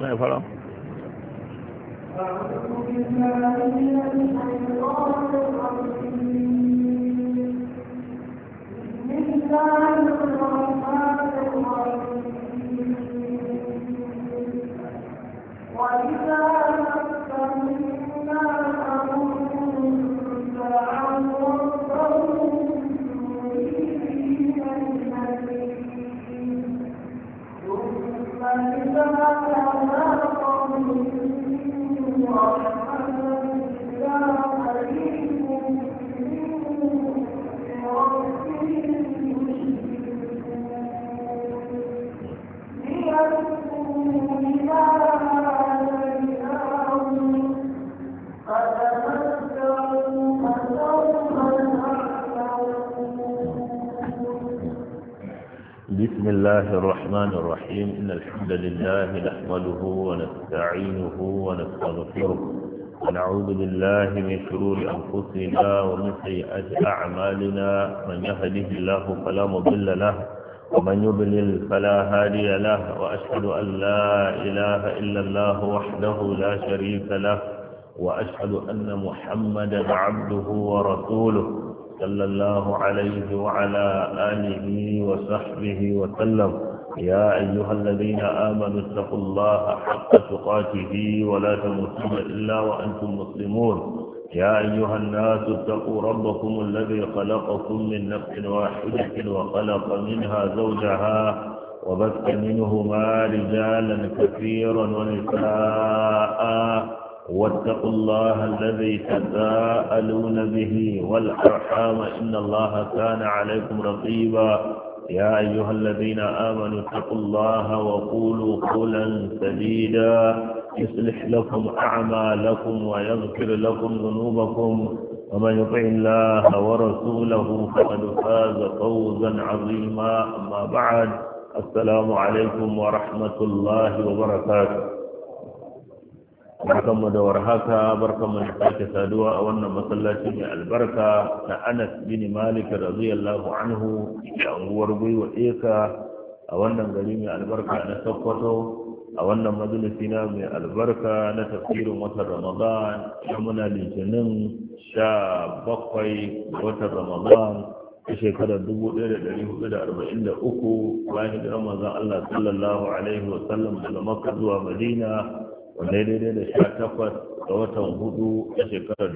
أنا يفرح بسم الله الرحمن الرحيم إن الحمد لله نحمده ونستعينه ونستغفره ونعوذ بالله من شرور أنفسنا ومن سيئات أعمالنا من يهده الله فلا مضل له ومن يضلل فلا هادي له وأشهد أن لا إله إلا الله وحده لا شريك له وأشهد أن محمدا عبده ورسوله صلى الله عليه وعلى آله وصحبه وسلم يا أيها الذين آمنوا اتقوا الله حق تقاته ولا تموتن إلا وأنتم مسلمون يا أيها الناس اتقوا ربكم الذي خلقكم من نفس واحدة وخلق منها زوجها وبث منهما رجالا كثيرا ونساء واتقوا الله الذي تساءلون به والأرحام إن الله كان عليكم رقيبا يا أيها الذين آمنوا اتقوا الله وقولوا قولا سديدا يصلح لكم أعمالكم ويغفر لكم ذنوبكم ومن يطع الله ورسوله فقد فاز فوزا عظيما أما بعد السلام عليكم ورحمة الله وبركاته. barkanmu da warhaka barkanmu da sake saduwa a wannan masallaci mai albarka na Anas bin Malik radiyallahu anhu a unguwar Gwiwa Eka a wannan gari mai albarka na Sokoto a wannan majalisi na mai albarka na tafsirin watan Ramadan ya muna litinin 17 watan Ramadan a shekarar 1443 bayan hijirar manzon Allah sallallahu alaihi wa sallam daga Makka zuwa Madina wanda daidai da 18 ga watan hudu na shekarar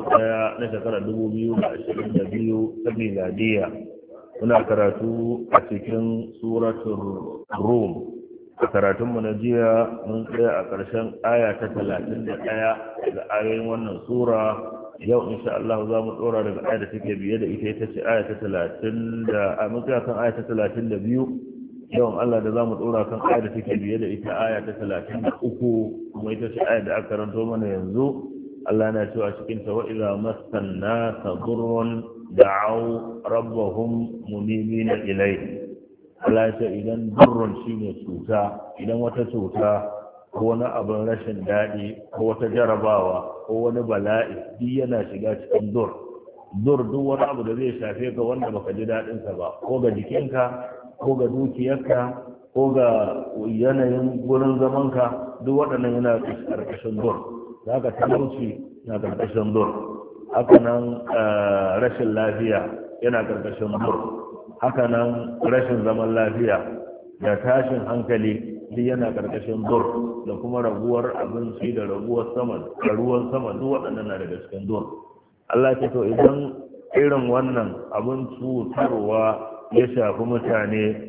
2022 ta miladiya. Muna karatu a cikin suratul Rum. A karatunmu na jiya mun tsaya a ƙarshen aya ta 31 daga ayoyin wannan sura. Yau insha Allah za mu tsora daga aya da take biye da ita ce aya ta 30 da mun tsaya kan aya ta 32. Yawan Allah da za mu ɗora kan aya da take biye da ita aya ta 33 kuma ita ce aya da aka karanto mana yanzu. Allah na cewa cikin ta wa idza massanna tadurrun da'u rabbahum munibina ilayhi. Allah ya ce idan durrun shine cuta, idan wata cuta ko wani abin rashin daɗi ko wata jarabawa ko wani bala'i duk yana shiga cikin duk wani abu da zai shafe ka wanda baka ji daɗinsa ba ko ga jikinka ko ga dukiyarka ko ga yanayin gurin zamanka duk waɗannan yana ƙarƙashin dur za ka talauci na ƙarƙashin dur haka nan rashin lafiya yana ƙarƙashin dur haka nan rashin zaman lafiya da tashin hankali duk yana ƙarƙashin dur da kuma raguwar abinci da raguwar ruwan sama duk waɗannan na daga cikin dur. Allah ce to idan irin wannan abin cutarwa ya shafi mutane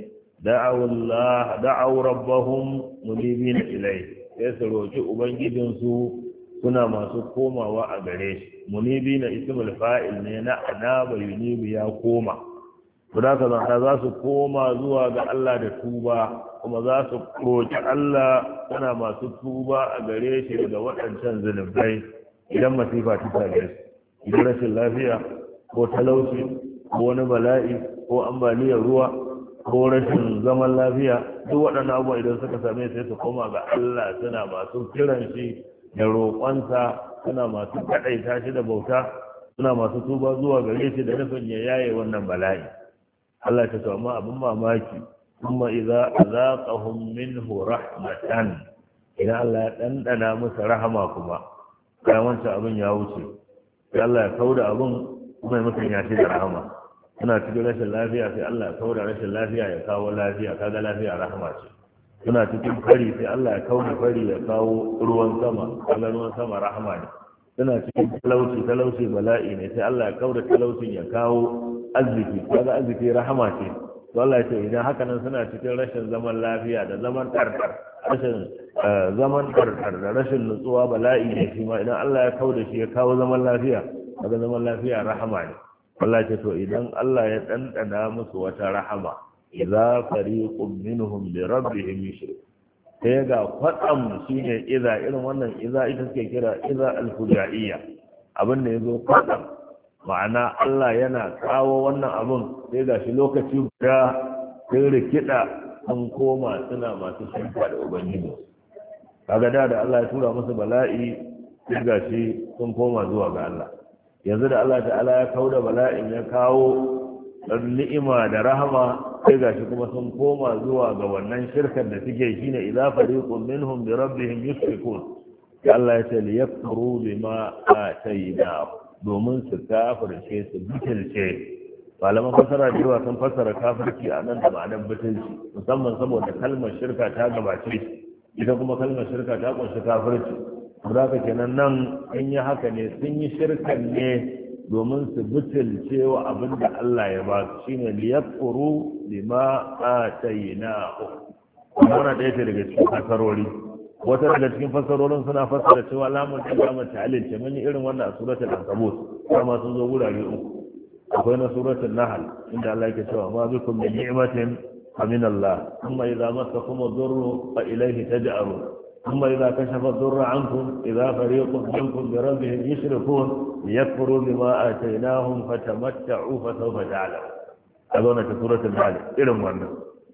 da'awu rabbahum munibina ilai ya su roki ubangijinsu suna masu komawa a gare shi. Munibina ismul fa'il ne na anaba yunibu ya koma to da kaza za su koma zuwa ga Allah da tuba kuma za su roki Allah suna masu tuba a gare shi daga waɗancan zunubai idan masifa ta same su, idan rashin lafiya ko talauci ko wani bala'i ko ambaliyar ruwa ko rashin zaman lafiya duk waɗannan abubuwa idan suka same sai su koma ga Allah suna masu kiran shi da roƙonsa suna masu kaɗaita shi da bauta suna masu tuba zuwa gare shi da nufin ya yaye wannan bala'i. Allah ta ce amma abin mamaki kuma idza azaqahum minhu rahmatan idan Allah ya ɗanɗana musu rahama kuma bayan wancan abin ya wuce sai Allah ya kauda abin kuma ya musanya shi da rahama. Suna cikin rashin lafiya sai Allah ya kauda rashin lafiya ya kawo lafiya, kaga lafiya rahama ce. Suna cikin fari sai Allah ya kauda fari ya kawo ruwan sama, kaga ruwan sama rahama ne. Suna cikin talauci bala'i ne sai Allah ya kauda talaucin ya kawo arziki, kaga arziki rahama ce. To Allah ya ce idan haka nan suna cikin rashin zaman lafiya da zaman ɗarɗar, rashin zaman ɗarɗar da rashin nutsuwa bala'i ne shi ma idan Allah ya kauda shi ya kawo zaman lafiya, kaga zaman lafiya rahama ne. Allah ce to idan Allah ya ɗanɗana musu wata rahama idza fariqun minhum bi rabbihim yushrik, sai ga kwatsam shine idza, irin wannan idza ita suke kira idza al-fujaiyya, abin da yazo kwatsam, ma'ana Allah yana kawo wannan abin sai ga shi lokaci guda sai rikida sun koma suna masu shirka da ubangiji. Kaga da Allah ya tura musu bala'i sai ga shi sun koma zuwa ga Allah. Yanzu da Allah ta'ala ya kauda bala'in ya kawo ni'ima da rahama sai gashi kuma sun koma zuwa ga wannan shirkar da suke shine idza fariqun minhum bi rabbihim yushrikun. Ya Allah ya ce liyakfuru bima atayna, domin su kafirce su butulce. Malaman fasara da yawa sun fassara kafirci a nan da ma'anar butulci, musamman saboda kalmar shirka ta gabace ita kuma kalmar shirka ta kunshi kafirci. Zaka kenan nan in yi haka ne sun yi shirkan ne domin su butulce wa abin da Allah ya ba su, shine liyakfuru bima atainahu. Wannan ɗaya ce daga cikin fasarori. Wata daga cikin fasarorin suna fassara cewa lamun ta lamun ta'alil ce, mun yi irin wannan a suratul ankabut kuma sun zo gurare uku. Akwai na suratul nahl inda Allah yake cewa ma bikum min ni'matin fa min Allah, thumma idza massakum ad-durru fa ilayhi taj'arun. ثم إذا كشف الضر عنكم إذا فريق منكم بربهم يشركون ليكفروا بما آتيناهم فتمتعوا فسوف تعلمون. أظن سورة النحل إلهم وانا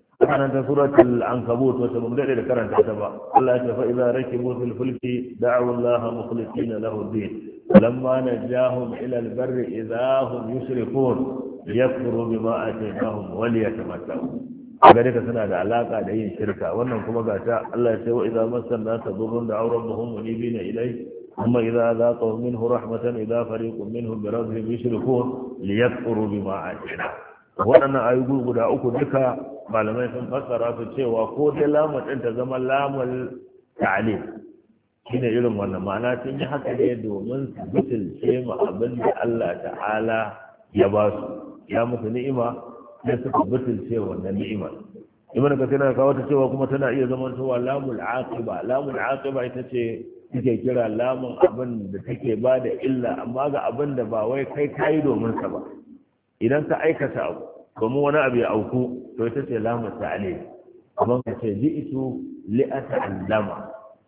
أنا سورة العنكبوت وسممدئ لكرن تتبع الله فإذا ركبوا في الفلك دعوا الله مخلصين له الدين ولما نجاهم إلى البر إذا هم يشركون ليكفروا بما آتيناهم وليتمتعوا. gare ka suna da alaka da yin shirka. Wannan kuma ga ta Allah ya ce wa idza masanna tadurrun da rabbahum munibina ilay amma idza zaqa minhu rahmatan idza fariqun minhum bi rabbihim yushrikun liyakfuru bima atina. Waɗannan ayoyi guda uku duka malamai sun fassara su cewa ko dai lamun din ta zama lamul ta'lil, shine irin wannan ma'ana sun yi haka ne domin su butulce ma abin da Allah ta'ala ya ba su, ya musu ni'ima da suka butulce wannan ni'ima. Ibn Kathir na kawo ta cewa kuma tana iya zaman cewa lamul aqiba. Lamul aqiba ita ce take kira lamun abin da take ba da illa amma ga abin da ba wai kai kai domin sa ba. Idan ka aikata abu kuma wani abu ya auku to ita ce lamun ta'lil. Kamar ka ce ji'tu li ata'allama,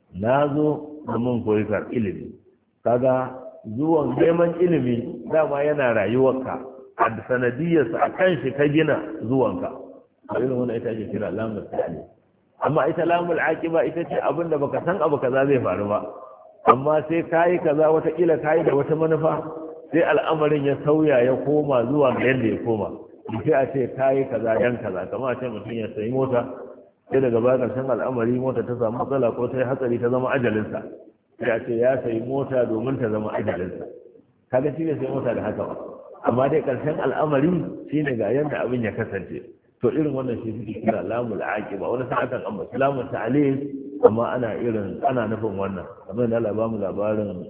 nazo domin koyi ilimi. Kaga zuwan neman ilimi dama yana rayuwarka a sanadiyarsa a kan shi ka gina zuwanka. A irin wani ita ake kira lamul ta'ali. Amma ita lamul aqiba ita ce abin da baka san abu kaza zai faru ba, amma sai kayi kaza watakila kayi da wata manufa sai al'amarin ya sauya ya koma zuwa ga yadda ya koma. Sai a ce kayi kaza yan kaza, kamar a ce mutum ya sayi mota sai daga baya karshen al'amari mota ta samu matsala ko ta yi hatsari ta zama ajalinsa. Sai a ce ya sayi mota domin ta zama ajalinsa. Kaga shi ne sai mota da haka ba. Amma dai ƙarshen al'amari shine ga yadda abin ya kasance. To irin wannan shi suke kira lamul aqiba. Wani sa akan ambaci lamul ta'lil amma ana nufin wannan. Kamar da Allah ba mu labarin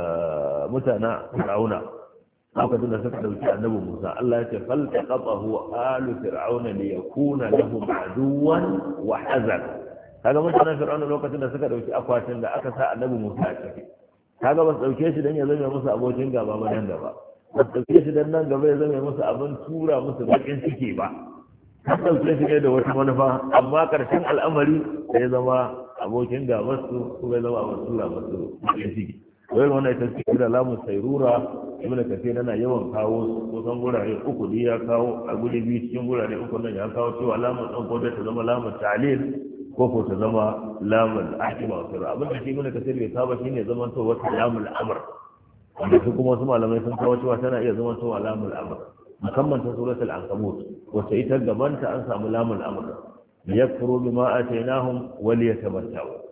mutanen Fir'auna lokacin da suka dauki annabi Musa. Allah ya ce faltaqatahu alu fir'auna liyakuna lahum aduwan wa hazan. Kaga mutanen Fir'auna lokacin da suka dauki akwatin da aka sa annabi Musa a ciki. Kaga ba su dauke shi dan ya zama musu abokin gaba ba nan gaba. Ba su ɗauke shi don nan gaba ya zama musu abin tura musu baƙin ciki ba. Ta ɗauke shi ne da wata manufa, amma ƙarshen al'amari da ya zama abokin gabarsu ko ya zama abin tura musu baƙin ciki. Wai wannan ita ce da lamun sairura, Ibn Kathir yana yawan kawo kusan gurare uku ne ya kawo a guri biyu cikin gurare uku nan ya kawo cewa lamun ɗan ko ta zama lamun ta'lil ko ta zama lamun aqiba wa sirra. Abin da shi Ibn Kathir bai saba shine zaman to wata lamun amr. Wanda su kuma wasu malamai sun kawo cewa tana iya zama cewa lamul amr, musamman ta suratul ankabut wacce ita gabanta an samu lamul amr liyakfuru bima atainahum wa liyatamatta'u.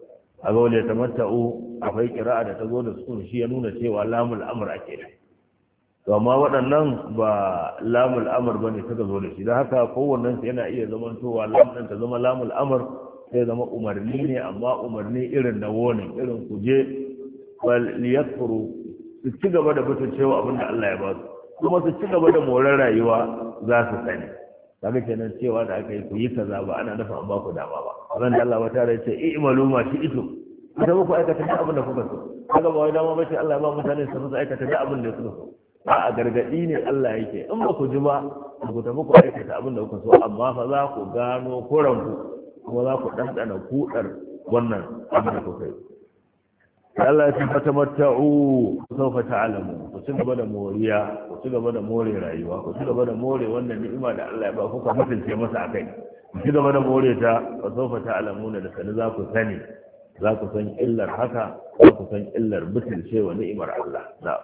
a ga wale tamatta'u akwai kira'a da ta zo da sukun shi ya nuna cewa lamul amr ake da to amma waɗannan ba lamul amr bane suka zo da shi dan haka kowannen su yana iya zamantowa lam din ta zama lamul amr sai zama umarni ne amma umarni irin na warning irin kuje wal liyakfuru su ci gaba da butulcewa abin da Allah ya ba su kuma su ci gaba da morar rayuwa za su sani kaga kenan cewa da aka yi ku yi kaza ba ana nufin an ba ku dama ba ran da Allah wata rai ce i'malu ma shi ito ita muku aikata da abin da kuka so kaga ba wai dama ba ce Allah ya ba mutane su aikata da abin da suka so a gargadi ne Allah yake in ba ku ji ba ku tafi ku aikata abin da kuka so amma fa za ku gano kuranku kuma za ku dandana kudar wannan abin da kuka yi Allah ya tabbata matta'u sawfa ta'lamu ku ci gaba da moriya ku ci gaba da more rayuwa ku ci gaba da more wannan ni'ima da Allah ya ba ku ka mutunce masa akai ku ci gaba da more ta sawfa ta'lamuna da sani za ku sani za ku san illar haka za ku san illar mutunce wa ni'imar Allah na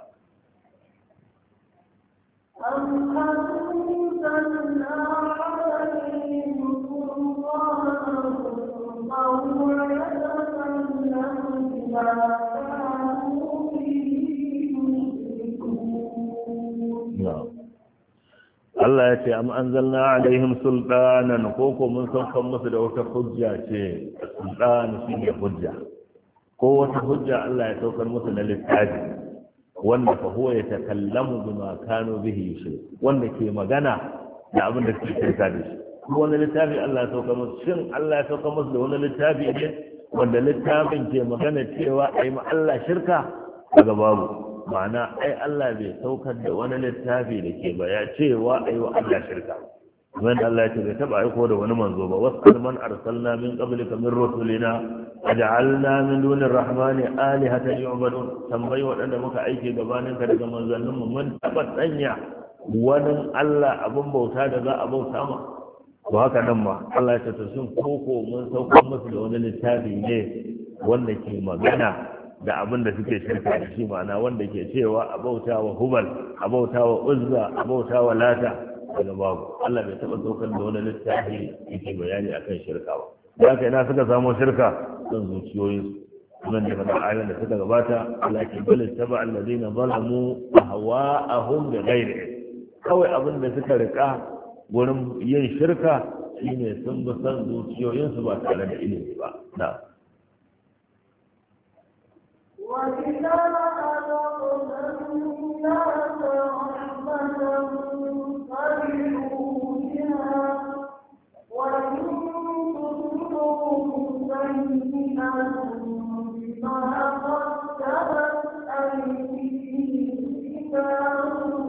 Allah ya ce am anzalna alaihim sultanan ko mun saukan musu da wata hujja ce sultan shine hujja ko wata hujja Allah ya saukar musu na littafi wanda fa huwa yatakallamu bima kanu bihi yushrik wanda ke magana da abin da suke shirka da shi ko wani littafi Allah ya saukar musu shin Allah ya saukar musu da wani littafi ne wanda littafin ke magana cewa ai ma Allah shirka daga babu ma'ana ai Allah bai saukar da wani littafi da ke baya cewa ai wa Allah shirka wanda Allah ya ce bai taba aiko da wani manzo ba wasal man arsalna min qablika min rusulina aj'alna min dunir rahmani alihatan yu'badun tambayi wadanda muka aike gabanin ka daga manzannin mu mun taba sanya wani Allah abun bauta da za a bauta ma to haka nan ma Allah ya ce to shin koko mun saukar musu da wani littafi ne wanda ke magana da abin da suke shirka da shi ma'ana wanda ke cewa a bauta wa hubal a bauta wa uzza a bauta wa lata daga babu Allah bai taɓa saukar da wani littafi yake bayani akan shirka ba da haka ina suka samu shirka don zuciyoyin nan da fada ayoyin da suka gabata Allah ke bal taba alladheena zalamu ahwa'ahum bi ghairi kawai abin da suka rika gurin yin shirka shine sun bi san zuciyoyinsu ba tare da ilimi ba na'am وَإِذَا أَذَقْنَا النَّاسَ رَحْمَةً فَرِحُوا بِهَا وَإِن تُصِبْهُمْ سَيِّئَةٌ بِمَا قَدَّمَتْ أَيْدِيهِمْ إِذَا هُمْ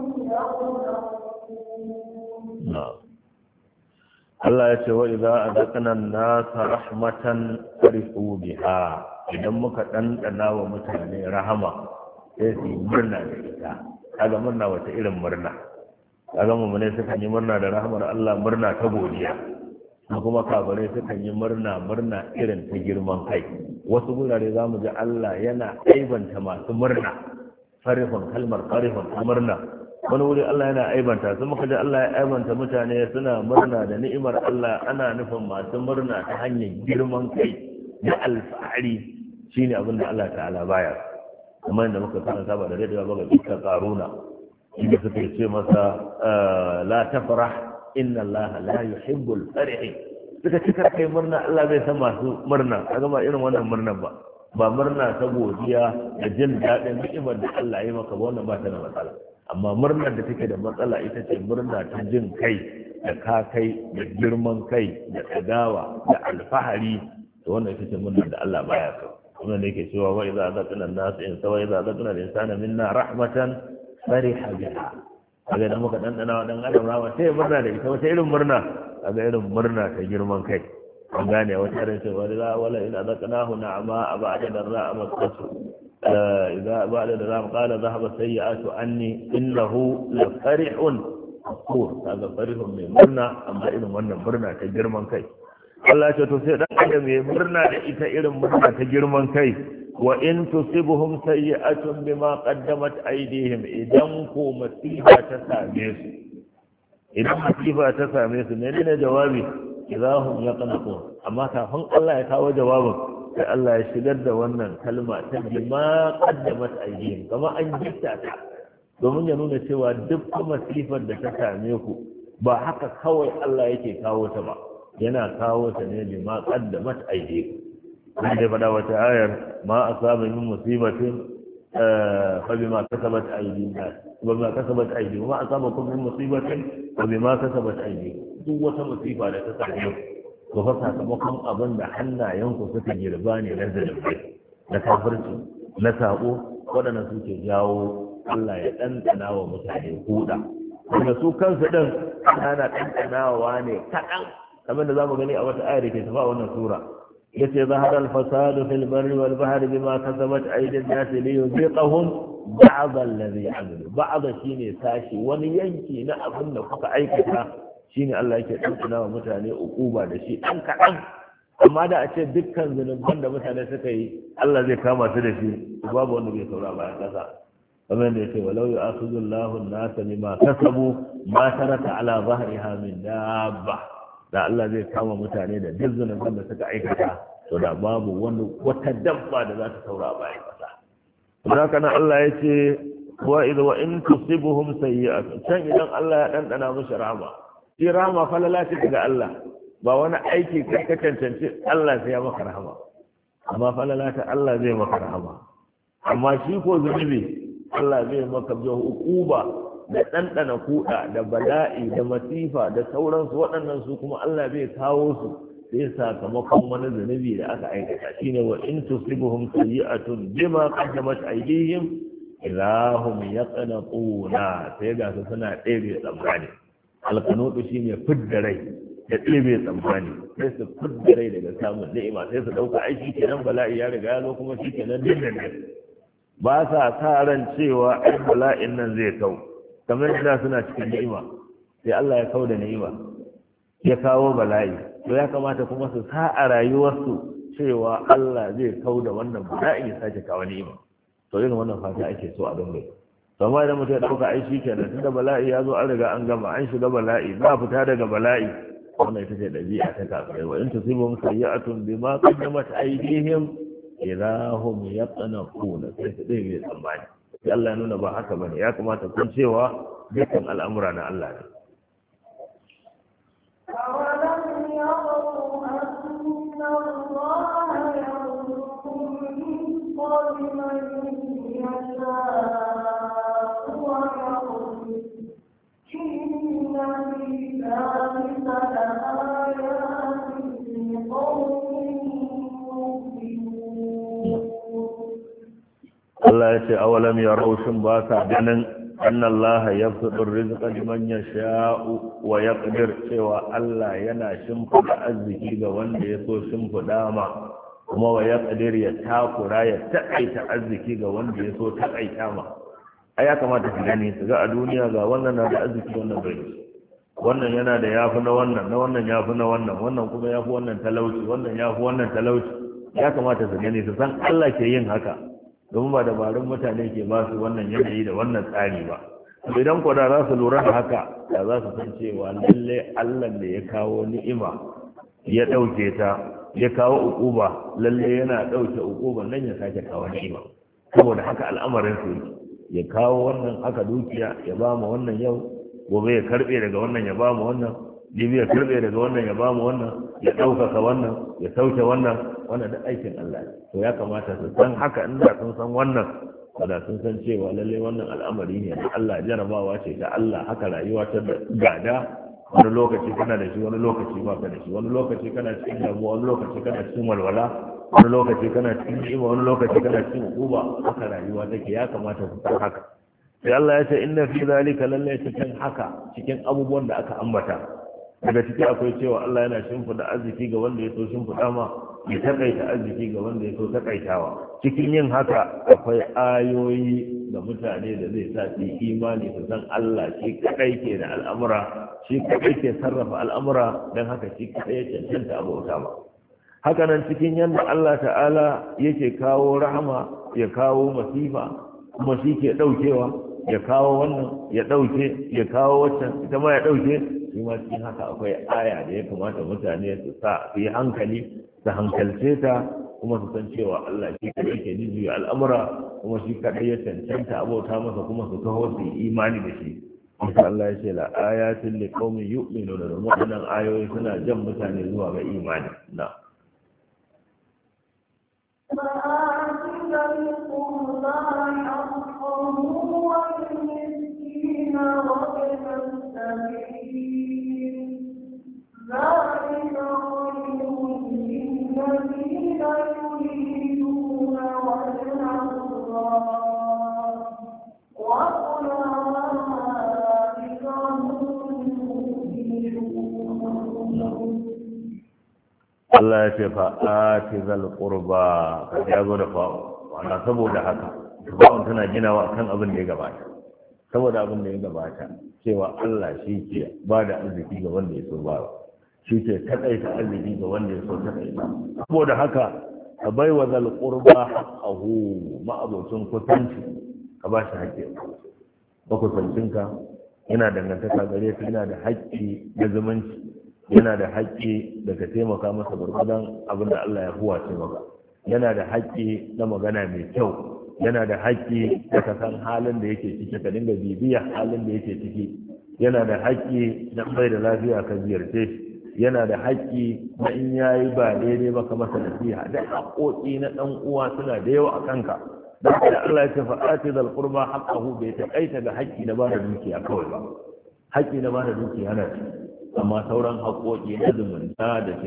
يَقْنَطُونَ Allah ya ce wa idza adaqna an-nasa rahmatan farihu biha idan muka ɗanɗana wa mutane rahama sai su yi murna da ita kaga murna wata irin murna kaga mummune sukan yi murna da rahamar Allah murna ta godiya kuma kafirai sukan yi murna irin ta girman kai wasu gurare za mu ji Allah yana aibanta masu murna farihun kalmar farihun ta murna wani wuri Allah yana aibanta su muka ji Allah ya aibanta mutane suna murna da ni'imar Allah ana nufin masu murna ta hanyar girman kai da alfahari shine abin da Allah ta'ala baya kuma inda muka karanta ba da daidai ba ga dukkan karuna inda suka ce masa la tafrah inna Allah la yuhibbul farihin suka ci kai murna Allah bai san masu murna kaga ba irin wannan murnan ba murna ta godiya da jin daɗin ni'imar da Allah ya maka wannan ba ta da matsala amma murnar da take da matsala ita ce murna ta jin kai da kakai da girman kai da tsagawa da alfahari to wannan ita ce murnar da Allah baya so kuma ne yake cewa wa idza azaqna an-nas in sawa idza azaqna al-insana minna rahmatan fariha biha kaga da muka dandana wa dan adam rawa sai murna da ita wata irin murna kaga irin murna ta girman kai an gane wata irin cewa wala in azaqnahu na'ama ba'da darra masatu idza ba'da darra qala dhahaba sayyi'atu anni innahu la farihun aqul kaga farihun mai murna amma irin wannan murna ta girman kai Allah ce to sai dan adam ya murna da ita irin murna ta girman kai wa in tusibuhum sayyi'atun bima qaddamat aydihim idan ko masifa ta same su menene jawabi idahum yaqnaqun amma kafin Allah ya kawo jawabin sai Allah ya shigar da wannan kalma ta bima qaddamat aydihim kama an jitta ta domin ya nuna cewa duk masifar da ta same ku ba haka kawai Allah yake kawo ta ba yana kawo ta ne bima qaddamat aydihim wanda ya faɗa wata ayar ma asaba min musibatin fa bima kasabat aydihim wa bima kasabat aydihim ma asabakum min musibatin fa bima kasabat aydihim duk wata musiba da ta same ku fa sakamakon abin da hannayenku suka girba ne na zalunci na kafirci na sabo waɗanda suke jawo Allah ya ɗanɗana wa mutane huda daga su kansu ɗin ana ɗanɗanawa ne kaɗan kamar da za mu gani a wata ayar da ke tafa wannan sura yace zahara al-fasadu fil barri wal bahri bima kasabat aydin nas li yuziqahum ba'd alladhi amilu ba'd shine sashi wani yanki na abin da kuka aikata shine Allah yake ɗanɗana wa mutane ukuba da shi ɗan kaɗan amma da a ce dukkan zunuban da mutane suka yi Allah zai kama su da shi babu wanda bai saura bayan ƙasa kamar da yake walau yu'akhidullahu an-nasa bima kasabu ma taraka ala dhahriha min dabba da Allah zai kama mutane da duk zunuban da suka aikata to da babu wata dabba da za ta saura bayan ƙasa haka nan Allah ya ce wa in tusibuhum sayyi'atun can idan Allah ya dandana musu rahama shi rahama falala ce daga Allah ba wani aiki kai ka cancanci Allah sai ya maka rahama amma falala ta Allah zai maka rahama amma shi ko zunubi Allah zai maka biyo hukuba da ɗanɗana kuɗa da bala'i da masifa da sauransu waɗannan su kuma Allah zai kawo su sai sakamakon wani zunubi da aka aikata shine wa in tusibuhum sayyi'atun bima qaddamat aydihim idahum yaqnaquna sai ga su suna ɗebe tsammani alkanutu shine fidda rai da ɗebe tsammani sai su fidda rai daga samun ni'ima sai su ɗauka aiki kenan bala'i ya riga ya zo kuma shi kenan dindindin ba sa sa ran cewa ai bala'in nan zai kau kamar yadda suna cikin ni'ima sai Allah ya kau da ni'ima ya kawo bala'i to ya kamata kuma su sa a rayuwarsu cewa Allah zai kau da wannan bala'i ya sake kawo ni'ima to irin wannan fata ake so a dinga to amma idan mutum ya dauka ai shikenan tunda bala'i ya zo an riga an gama an shiga bala'i ba fita daga bala'i wannan ita ce dabi'a ta kafirai wa in tusibum sayyi'atun bima qaddamat aydihim idahum yaqnaquna sai su dai bai tsammani sai Allah ya nuna ba haka bane ya kamata kun cewa dukkan al'amura na Allah ne أولم يروا أن الله يرزق الرزق لمن يشاء ويقدر إن في ذلك لآيات لقوم Allah ya ce awalam yarau shin ba sa ganin anna Allah yabsutu rizqa liman yasha'u wa yaqdir cewa Allah yana shimfida arziki ga wanda ya so shimfida ma kuma wa yaqdir ya takura ya taƙaita arziki ga wanda ya so taƙaita ma ai ya kamata su gani su ga a duniya ga wannan na da arziki wannan bai wannan yana da yafi na wannan yafi na wannan kuma yafi wannan talauci wannan yafi wannan talauci ya kamata su gani su san Allah ke yin haka domin ba dabarun mutane ke ba su wannan yanayi da wannan tsari ba idan ko da za su lura da haka da za su san cewa lalle Allah da ya kawo ni'ima ya ɗauke ta ya kawo ukuba lalle yana ɗauke ukuban nan ya sake kawo ni'ima saboda haka al'amarin su ya kawo wannan haka dukiya ya ba mu wannan yau gobe ya karbe daga wannan ya ba mu wannan jibi ya karbe daga wannan ya ba mu wannan ya ɗaukaka wannan ya sauke wannan da aikin Allah ne to ya kamata su san haka inda sun san wannan da sun san cewa lalle wannan al'amari ne da Allah jarabawa ce da Allah haka rayuwa ta gada wani lokaci kana da shi wani lokaci ba ka da shi wani lokaci kana cikin damuwa wani lokaci kana cikin walwala wani lokaci kana cikin ni'ima wani lokaci kana cikin hukuma haka rayuwa take ya kamata su san haka sai Allah ya ce inna fi zalika lalle cikin haka cikin abubuwan da aka ambata daga ciki akwai cewa Allah yana shimfiɗa arziki ga wanda ya so shimfiɗa ma ya taƙaita arziki ga wanda ya so taƙaitawa cikin yin haka akwai ayoyi ga mutane da zai sa su imani su san Allah shi kaɗai ke da al'amura shi kaɗai ke sarrafa al'amura don haka shi kaɗai ya cancanta abota ba haka nan cikin yadda Allah ta'ala yake kawo rahama ya kawo masifa kuma shi ke ɗaukewa ya kawo wannan ya ɗauke ya kawo waccan ita ma ya ɗauke shi ma cikin haka akwai aya da ya kamata mutane su sa su yi hankali su hankalce ta kuma su san cewa Allah shi kadai ke jujjuya al'amura kuma shi kadai ya cancanta abota masa kuma su taho su yi imani da shi. Insha Allah ya ce la ayatin li qaumin yu'minuna, da waɗannan ayoyi suna jan mutane zuwa ga imani. Na Allah ya ce fa'ati zal qurba, ya zo da fa'u, wannan saboda haka fa'un tana ginawa akan abin da ya gabata, saboda abin da ya gabata cewa Allah shi ke ba da arziki ga wanda ya so ba, shi ke taƙaita arziki ga wanda ya so taƙaita. Saboda haka ka bai wa zal qurba haqqahu, ma'abocin kusanci ka ba shi haƙƙi. Makusancinka yana dangantaka gare ka, yana da haƙƙi na zumunci, yana da haƙƙi da ka taimaka masa gwargwadon abin da Allah ya huwace maka, yana da haƙƙi na magana mai kyau, yana da haƙƙi da ka san halin da yake ciki ka dinga bibiya halin da yake ciki, yana da haƙƙi na bai da lafiya ka ziyarce shi, yana da haƙƙi na in yayi ba daidai ba ka masa nasiha. Da haƙoƙi na ɗan uwa suna da yawa a kanka. Da Allah ya ce fa'ati zal qurba haqqahu, bai taƙaita ga haƙƙi na bada dukiya kawai ba. Haƙƙi na bada dukiya na ci, amma sauran haƙoƙi na zumunta da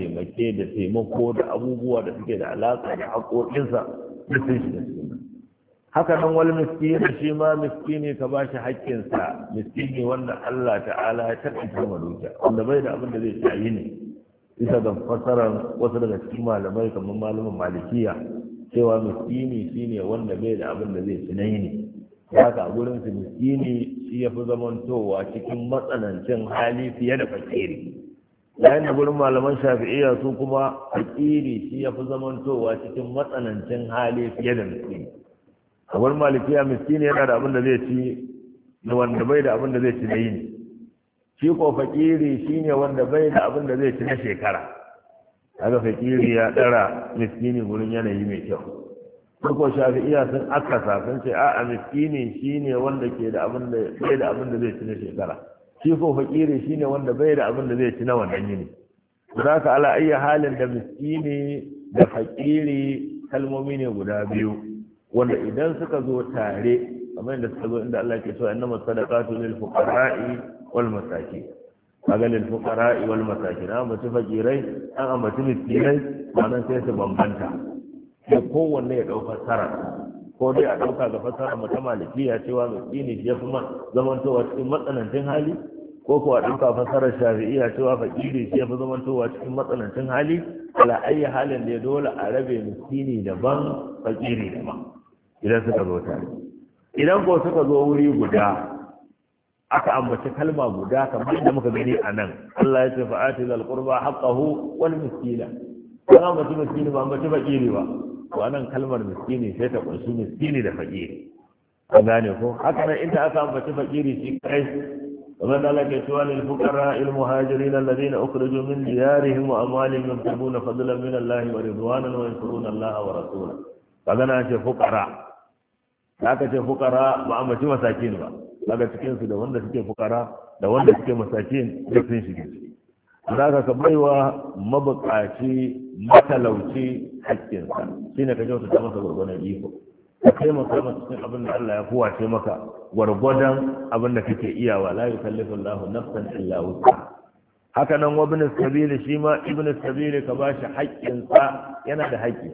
taimako da abubuwa da suke da alaƙa da haƙoƙinsa duk sun shiga cikin. Haka nan wani miskini, shi ma miskini ka ba shi haƙƙinsa, miskini wanda Allah ta'ala ya taƙaita ma dukiya, wanda bai da abin da zai shayi ne, bisa ga fasarar wasu daga cikin malamai kamar malamin malikiya, cewa miskini shine wanda bai da abin da zai ci na yini. Haka a gurin su miskini shi ya fi zamantowa cikin matsanancin hali fiye da fakiri, yayin da gurin malaman shafi'iyya su kuma fakiri shi ya fi zamantowa cikin matsanancin hali fiye da miskini. A gurin malikiya miskini yana da abin da zai ci da wanda bai da abin da zai ci na yini, shi ko fakiri shine wanda bai da abin da zai ci na shekara. Kaga fakiri ya ɗara miskini gurin yanayi mai kyau. Ko shafi'iya sun akasa sun ce a'a miskini shine wanda ke da abin da bai da abin da zai ci na shekara, shi ko fakiri shine wanda bai da abin da zai ci na wannan yini. Zaka ala ayyi halin da miskini da fakiri kalmomi ne guda biyu wanda idan suka zo tare, kamar yadda suka zo inda Allah ke cewa innamas sadaqatu lil fuqara'i wal masakin, kaga lil fuqara'i wal masakin, an ambaci fakirai an ambaci miskinai, wannan sai su bambanta. Da kowanne ya ɗau fassara, ko dai a ɗauka ga fassara mata malikiya cewa miskini ya fi zamantowa cikin matsanancin hali, ko kuwa a ɗauka fassarar shafi'iya cewa fakiri ya fi zamantowa cikin matsanancin hali. Ala ayyi halin da dole a rabe miskini daban fakiri daban idan suka zo tare. Idan ko suka zo wuri guda aka ambaci kalma guda kamar yadda muka gani a nan, Allah ya ce fa'ati zal qurba haqqahu wal miskina, kan ambaci miskini ba ambaci fakiri ba. Wannan kalmar miskini sai ta kunshi miskini da fakiri, an gane ko? Haka nan inda aka ambaci fakiri shi kai, kamar da Allah ke cewa lil fuqara al muhajirin alladhina ukhriju min diyarihim wa amwalihim yabtaguna fadlan min Allah wa ridwanan wa yansuruna Allah wa rasulahu. Kaga na ce fuqara, aka ce fuqara ba ambaci masakin ba, daga cikin su da wanda suke fuqara da wanda suke masakin duk sun shige. Za ka baiwa mabukaci matalauci haƙƙinsa, shi ne ka kyautata masa gwargwadon iko, ka taimaka masa cikin abin da Allah ya fuwace maka gwargwadon abin da kake iyawa, la yukallifu Allahu nafsan illa wus'aha. Haka nan wa ibn sabili, shi ma ibn sabili ka bashi haƙƙinsa, yana da haƙƙi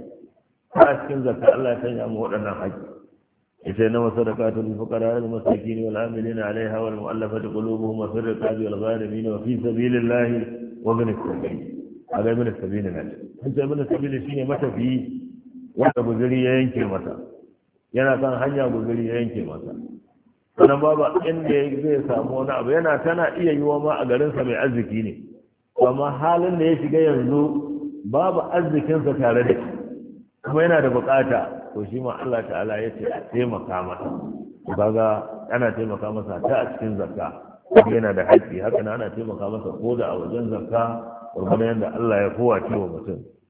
a cikin zakka. Allah ya sanya mu waɗannan haƙƙi. yace na masadaqatu lil fuqara wal masakin wal amilina 'alayha wal mu'allafati qulubuhum wa fi riqabi wal gharimin wa fi sabilillahi wa ibn as-sabil. Aga ibn as-sabil ne, sai ibn as-sabil shine matafi wanda guzuri ya yanke masa, yana kan hanya guzuri ya yanke masa, sannan babu inda zai samu wani abu, yana tana iya yiwa ma a garinsa mai arziki ne, amma halin da ya shiga yanzu babu arzikinsa tare da shi kuma yana da bukata, to shi ma Allah ta'ala ya ce a taimaka masa. Kaga ana taimaka masa ta a cikin zakka, kuma yana da haƙƙi. Haka nan ana taimaka masa ko da a wajen zakka, gurgurdan yadda Allah ya kowace wa mutum.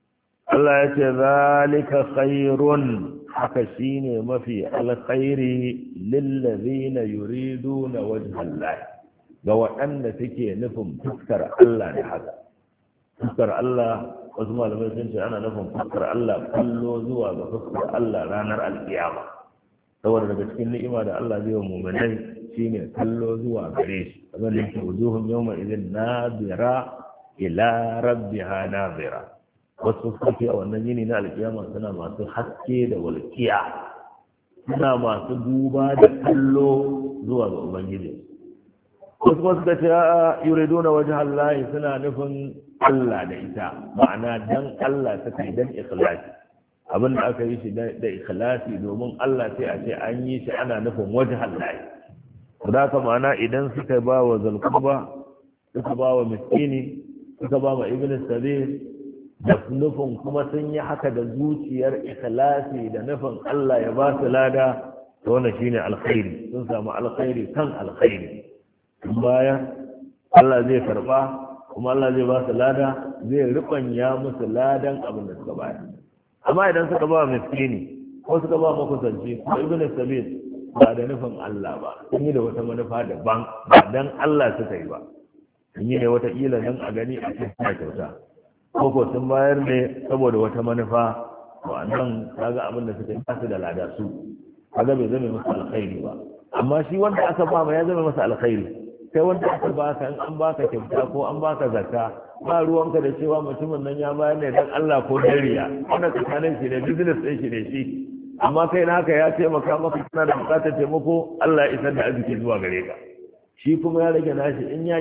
Allah ya ce zalika khairun, haka shine mafi alkhairi lillazina yuriduna wajhallahi, ga waɗanda suke nufin fuskar Allah da haka. Fuskar Allah, wasu malamai sun ce ana nufin fuskar Allah kallo zuwa ga fuskar Allah ranar alkiyama, saboda daga cikin ni'ima da Allah zai wa mu'minai shine kallo zuwa gare shi, kamar da yake wujuhum yawma idhin nadira ila rabbiha nadira. Wasu suke a wannan yini na alkiyama suna masu haske da walƙiya, suna masu duba da kallo zuwa ga ubangiji. Wasu kuma suka ce a yuriduna wajha Allah, suna nufin Allah da ita, ma'ana dan Allah suka yi dan ikhlasi, abin da aka yi shi da ikhlasi domin Allah sai a ce an yi shi ana nufin wajha Allah. Da haka ma'ana idan suka ba wa zalkuba, suka ba wa miskini, suka ba wa ibn sabil, da nufin kuma sun yi haka da zuciyar ikhlasi da nufin Allah ya ba su lada, to wannan shine alkhairi, sun samu alkhairi kan alkhairi. Bayan Allah zai karba kuma Allah zai ba su lada, zai rubanya musu ladan abin da suka bayar. Amma idan suka ba miskini ko suka ba makusanci ko ibn sabil ba da nufin Allah ba, sun yi da wata manufa daban, ba dan Allah suka yi ba, sun yi ne wata kila dan a gani a cikin kyauta, ko sun bayar ne saboda wata manufa, wannan kaga abin da suka yi su da lada su, kaga bai zama masa alkhairi ba. Amma shi wanda aka ba ma ya zama masa alkhairi. Sai wanda aka baka, in an baka kyauta ko an baka zakka, ba ruwanka da cewa mutumin nan ya bayar ne dan Allah ko dan riya, wannan tsakanin shi ne, business ɗin shi ne shi. Amma kai na haka ya taimaka maka, kana da bukatar taimako, Allah ya isar da arziki zuwa gare ka. Shi kuma ya rage nashi, in ya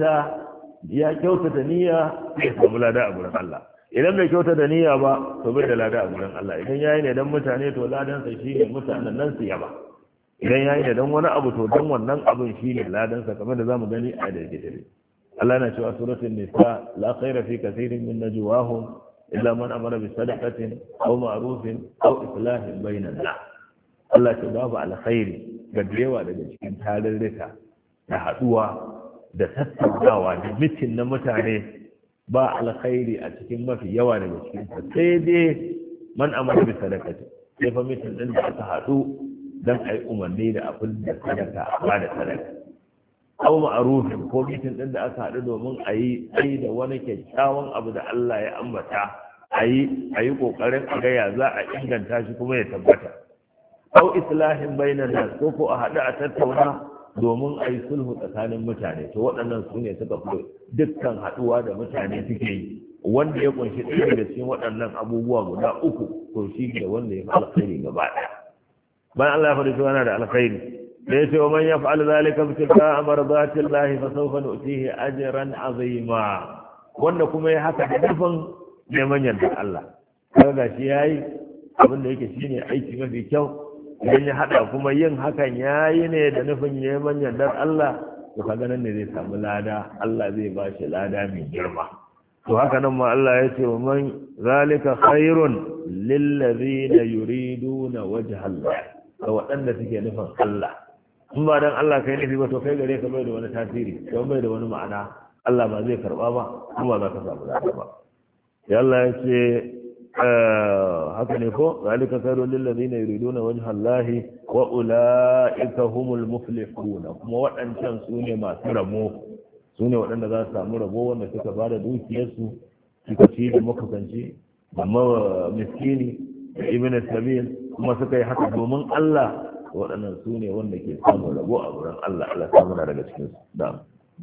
kyautata niyya sai ya samu lada a gurin Allah. Idan bai kyautata niyya ba, to bai da lada a gurin Allah. Idan yayi ne dan mutane, to ladansa shine mutanen nan su yaba. Idan yayi ne dan wani abu, to dan wannan abun shine ladansa, kamar da zamu gani a da gidare. Allah na cewa suratul nisa, la khayra fi kathirin min najwahum illa man amara bi sadaqatin aw ma'rufin aw islahin bainan nas. Allah ce babu alkhairi ga yawa daga cikin tarurruka da haduwa da tattaunawa da mitin na mutane, ba alkhairi a cikin mafi yawa daga cikin ta, sai dai man amara bi sadaqati, sai fa mitin din da aka haɗu dan ai umarni da abin da sadaka a ba da sadaka, aw ma'rufin, ko mitin din da aka haɗu domin ayi sai da wani kyakkyawan abu da Allah ya ambata, ayi kokarin a ga ya za a inganta shi kuma ya tabbata, aw islahin bainan nas, ko a haɗu a tattauna domin a yi sulhu tsakanin mutane. To waɗannan su ne suka fi dukkan haɗuwa da mutane suke yi, wanda ya kunshi ɗaya daga cikin waɗannan abubuwa guda uku, to shi ne wanda ya fi alkhairi gaba ɗaya. Bayan Allah ya faɗi cewa yana da alkhairi, da ya ce wa man yaf'al zalika ibtigha'a mardatillahi fa sawfa nu'tihi ajran 'azima, wanda kuma ya haka da nufin neman yardar Allah, kaga gashi yayi abin da yake shine aiki mafi kyau. Idan ya haɗa kuma yin hakan ya yi ne da nufin neman yardar Allah, to kaga nan ne zai samu lada, Allah zai ba shi lada mai girma. To haka nan ma Allah ya ce wa man zalika khairun lillazina yuriduna wajha Allah, ga waɗanda suke nufin Allah. In ba dan Allah kai nufi ba, to kai gare ka bai da wani tasiri, don bai da wani ma'ana, Allah ba zai karba ba, kuma za ka samu lada ba. Ya Allah ya ce haka ne ko zalika khairul lil ladina yuriduna wajha Allahi wa ulaika humul muflihun, kuma waɗancan su ne masu rabo, su ne waɗanda za su samu rabo, wanda suka bada dukiyarsu suka ci da makusanci da miskini da ibn sabil, kuma suka yi haka domin Allah, waɗannan su ne wanda ke samun rabo a wurin Allah. Allah ya samu daga cikin su. Da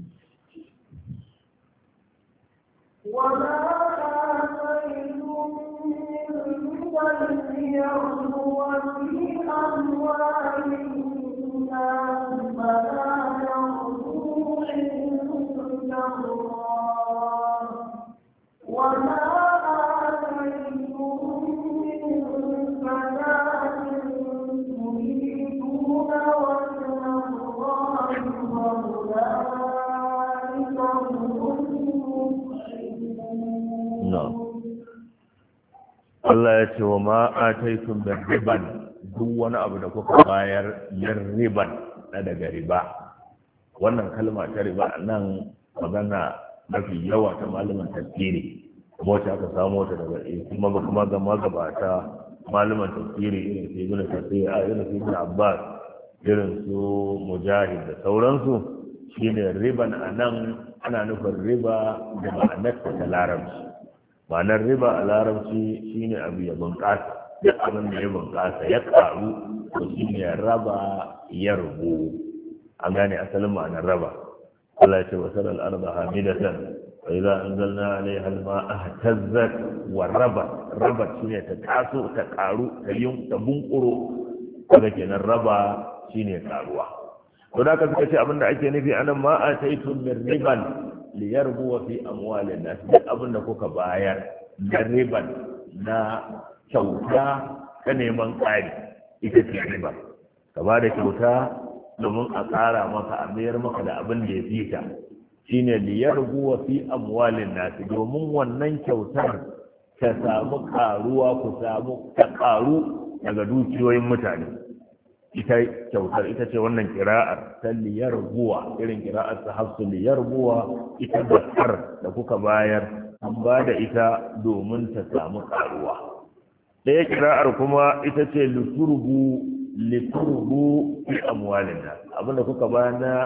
وليربو في أموال الناس فلا يربو عند الله وما آتيتم من زكاة تريدون وجه الله فأولئك هم المفلحون. Allah ya ce wa ma ataitum min riban, duk wani abu da kuka bayar min riban na daga riba. Wannan kalma ta riba nan magana mafi yawa ta malaman tafsiri wacce aka samo ta daga kuma ba kuma ga magabata malaman tafsiri irin su ibn kathir irin su ibn abbas irin su mujahid da sauransu shine riban anan ana nufin riba da ma'anar ta larabci. Ma'anar riba a larabci shine abu ya bunƙasa, duk abin da ya bunƙasa ya ƙaru to shine raba ya rubu. An gane asalin ma'anar raba. Allah ya ce wa saral arda hamidatan wa idza anzalna alaiha al-ma'a ihtazzat wa rabat shine ta taso ta ƙaru ta bunƙuro. Kaga kenan raba shine ƙaruwa. to da ka suka ce abinda ake nufi anan ma a taitun min riban liyarbu fi amwalin nas duk abinda kuka bayar da riban na kyauta ta neman ƙari ita ce riba ka ba da kyauta domin a ƙara maka a mayar maka da abin da ya fi ta shine liyarbu fi amwalin nas domin wannan kyautar ta samu ƙaruwa ku samu ta ƙaru daga dukiyoyin mutane. Ita kyautar ita ce wannan kira'ar ta liyar buwa irin kira'ar ta hafsu liyar buwa ita zakar da kuka bayar an ba da ita domin ta samu karuwa. Ɗaya kira'ar kuma ita ce liturbu fi amwalin nas abinda kuka bayar na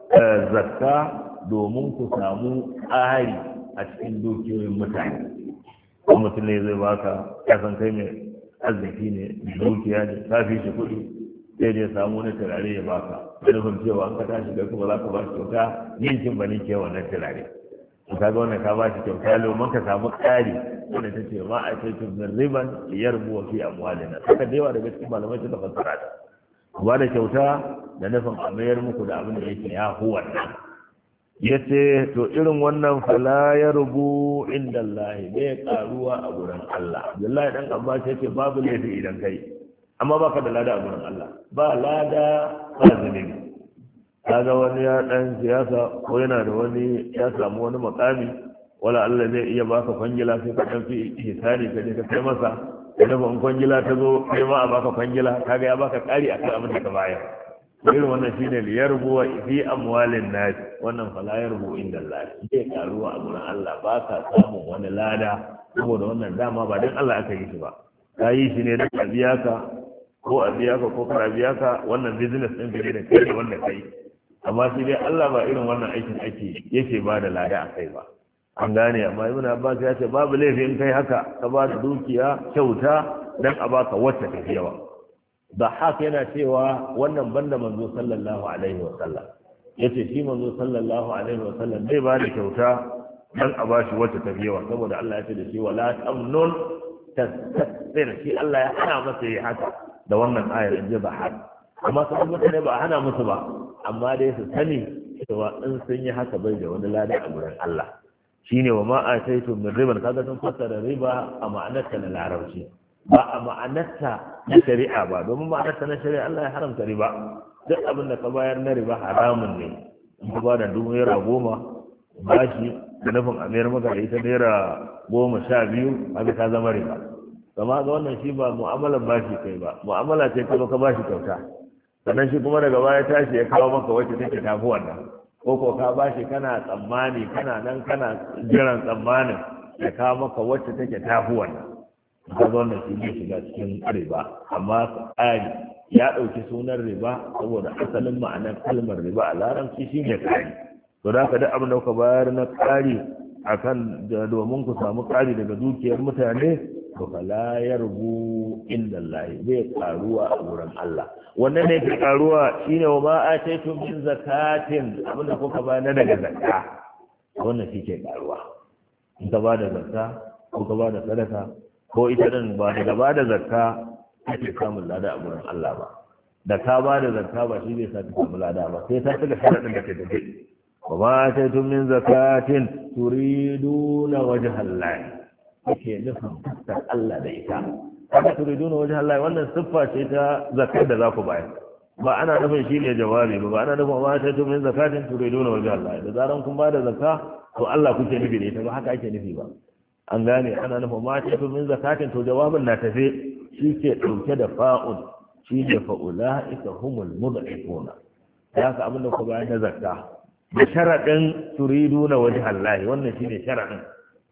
zakka domin ku samu ƙari a cikin dukiyoyin mutane. Kuma mutum ne zai baka kasan kai mai arziki ne dukiya ne kafi shi kuɗi sai dai samu wani turare ya baka da nufin cewa an ka tashi kai kuma za ka ba shi kyauta yankin ba ni ke wannan turare to kaga wannan ka ba shi kyauta domin ka samu ƙari wanda ta ce ma a ce tun min riban liyar buwa fi amwalina saka da yawa daga cikin malamai suka fassara ta ku ba da kyauta da nufin a mayar muku da abin da yake ya hu wannan ya ce to irin wannan fala ya rubu inda Allah bai karuwa a gurin Allah Abdullahi dan Abbas ya ce babu laifi idan kai amma baka da lada a gurin Allah ba lada ba zunubi kaga wani ya dan siyasa ko yana da wani ya samu wani makami wala Allah zai iya baka kwangila sai ka dan fi ihsani ka je ka kai masa idan ban kwangila ta zo kai ma a baka kwangila kaga ya baka kari akan abin da ka bayar irin wannan shine liyarbu wa fi amwalin nas wannan fala yarbu inda Allah sai karuwa a gurin Allah baka samun wani lada saboda wannan dama ba dan Allah aka yi shi ba ka yi shi ne da a biya ka ko a biya ka ko kar a biya ka wannan business ɗin gare da kai da wanda kai amma shi dai Allah ba irin wannan aikin yake ba da lada a kai ba an gane amma ibn Abbas ya ce babu laifi in kai haka ka ba da dukiya kyauta dan a baka wacce ta yawa da haka yana cewa wannan banda manzo sallallahu alaihi wa sallam yace shi manzo sallallahu alaihi wa sallam bai ba da kyauta dan a bashi wacce ta yawa saboda Allah ya ce da shi wala tamnun tastakbir shi Allah ya hana masa yi haka da wannan ayar in ji ba har amma sauran mutane ba a hana musu ba amma dai su sani cewa in sun yi haka bai da wani lada a gurin Allah shine wa ma ataitu min riban kaga sun fassara riba a ma'anarta na larabci ba a ma'anarta na shari'a ba domin ma'anarta na shari'a Allah ya haramta riba duk abin da ka bayar na riba haramun ne in ka ba da naira 10 bashi da nufin a mayar maka da ita naira 12 haka ta zama riba kama ga wannan shi ba mu'amalan bashi kai ba mu'amala ce ka ka bashi kyauta sannan shi kuma daga baya tashi ya kawo maka wacce take tafi wannan ko ko ka bashi kana tsammani kana nan kana jiran tsammanin ya kawo maka wacce take tafi wannan ka ga wannan shi ne shiga cikin riba amma tsari ya ɗauki sunan riba saboda asalin ma'anar kalmar riba a larabci shi ne ƙari to da ka duk abin da ka bayar na ƙari akan domin ku samu ƙari daga dukiyar mutane to fala yarbu inda Allah zai karuwa a wurin Allah wannan ne ke karuwa shine wa ma ataitum min zakatin abinda kuka ba na daga zakka wannan shi ke karuwa in ka ba da zakka ko ka ba da sadaka ko ita din ba daga ba da zakka ake samun lada a wurin Allah ba da ka ba da zakka ba shi zai sa ka samu lada ba sai ta cika sharadin da ke da kai wa ma ataitum min zakatin turiduna wajha Allah ake nufin fuskar Allah da ita haka turiduna wajen Allah wannan siffa ce ta zakar da za ku bayar ba ana nufin shi ne jawabi ba ana nufin ma ta tumin zakatin turiduna wajen Allah da zaran kun ba da zakka to Allah kuke nufi da ita ba haka ake nufi ba an gane ana nufin ma ta tumin zakatin to jawabin na tafe shi ke ɗauke da fa'ul shi ne fa'ula'ika humul mud'ifuna ya ka abin da ku bayar da zakka da sharaɗin turiduna wajen Allah wannan shi ne sharaɗin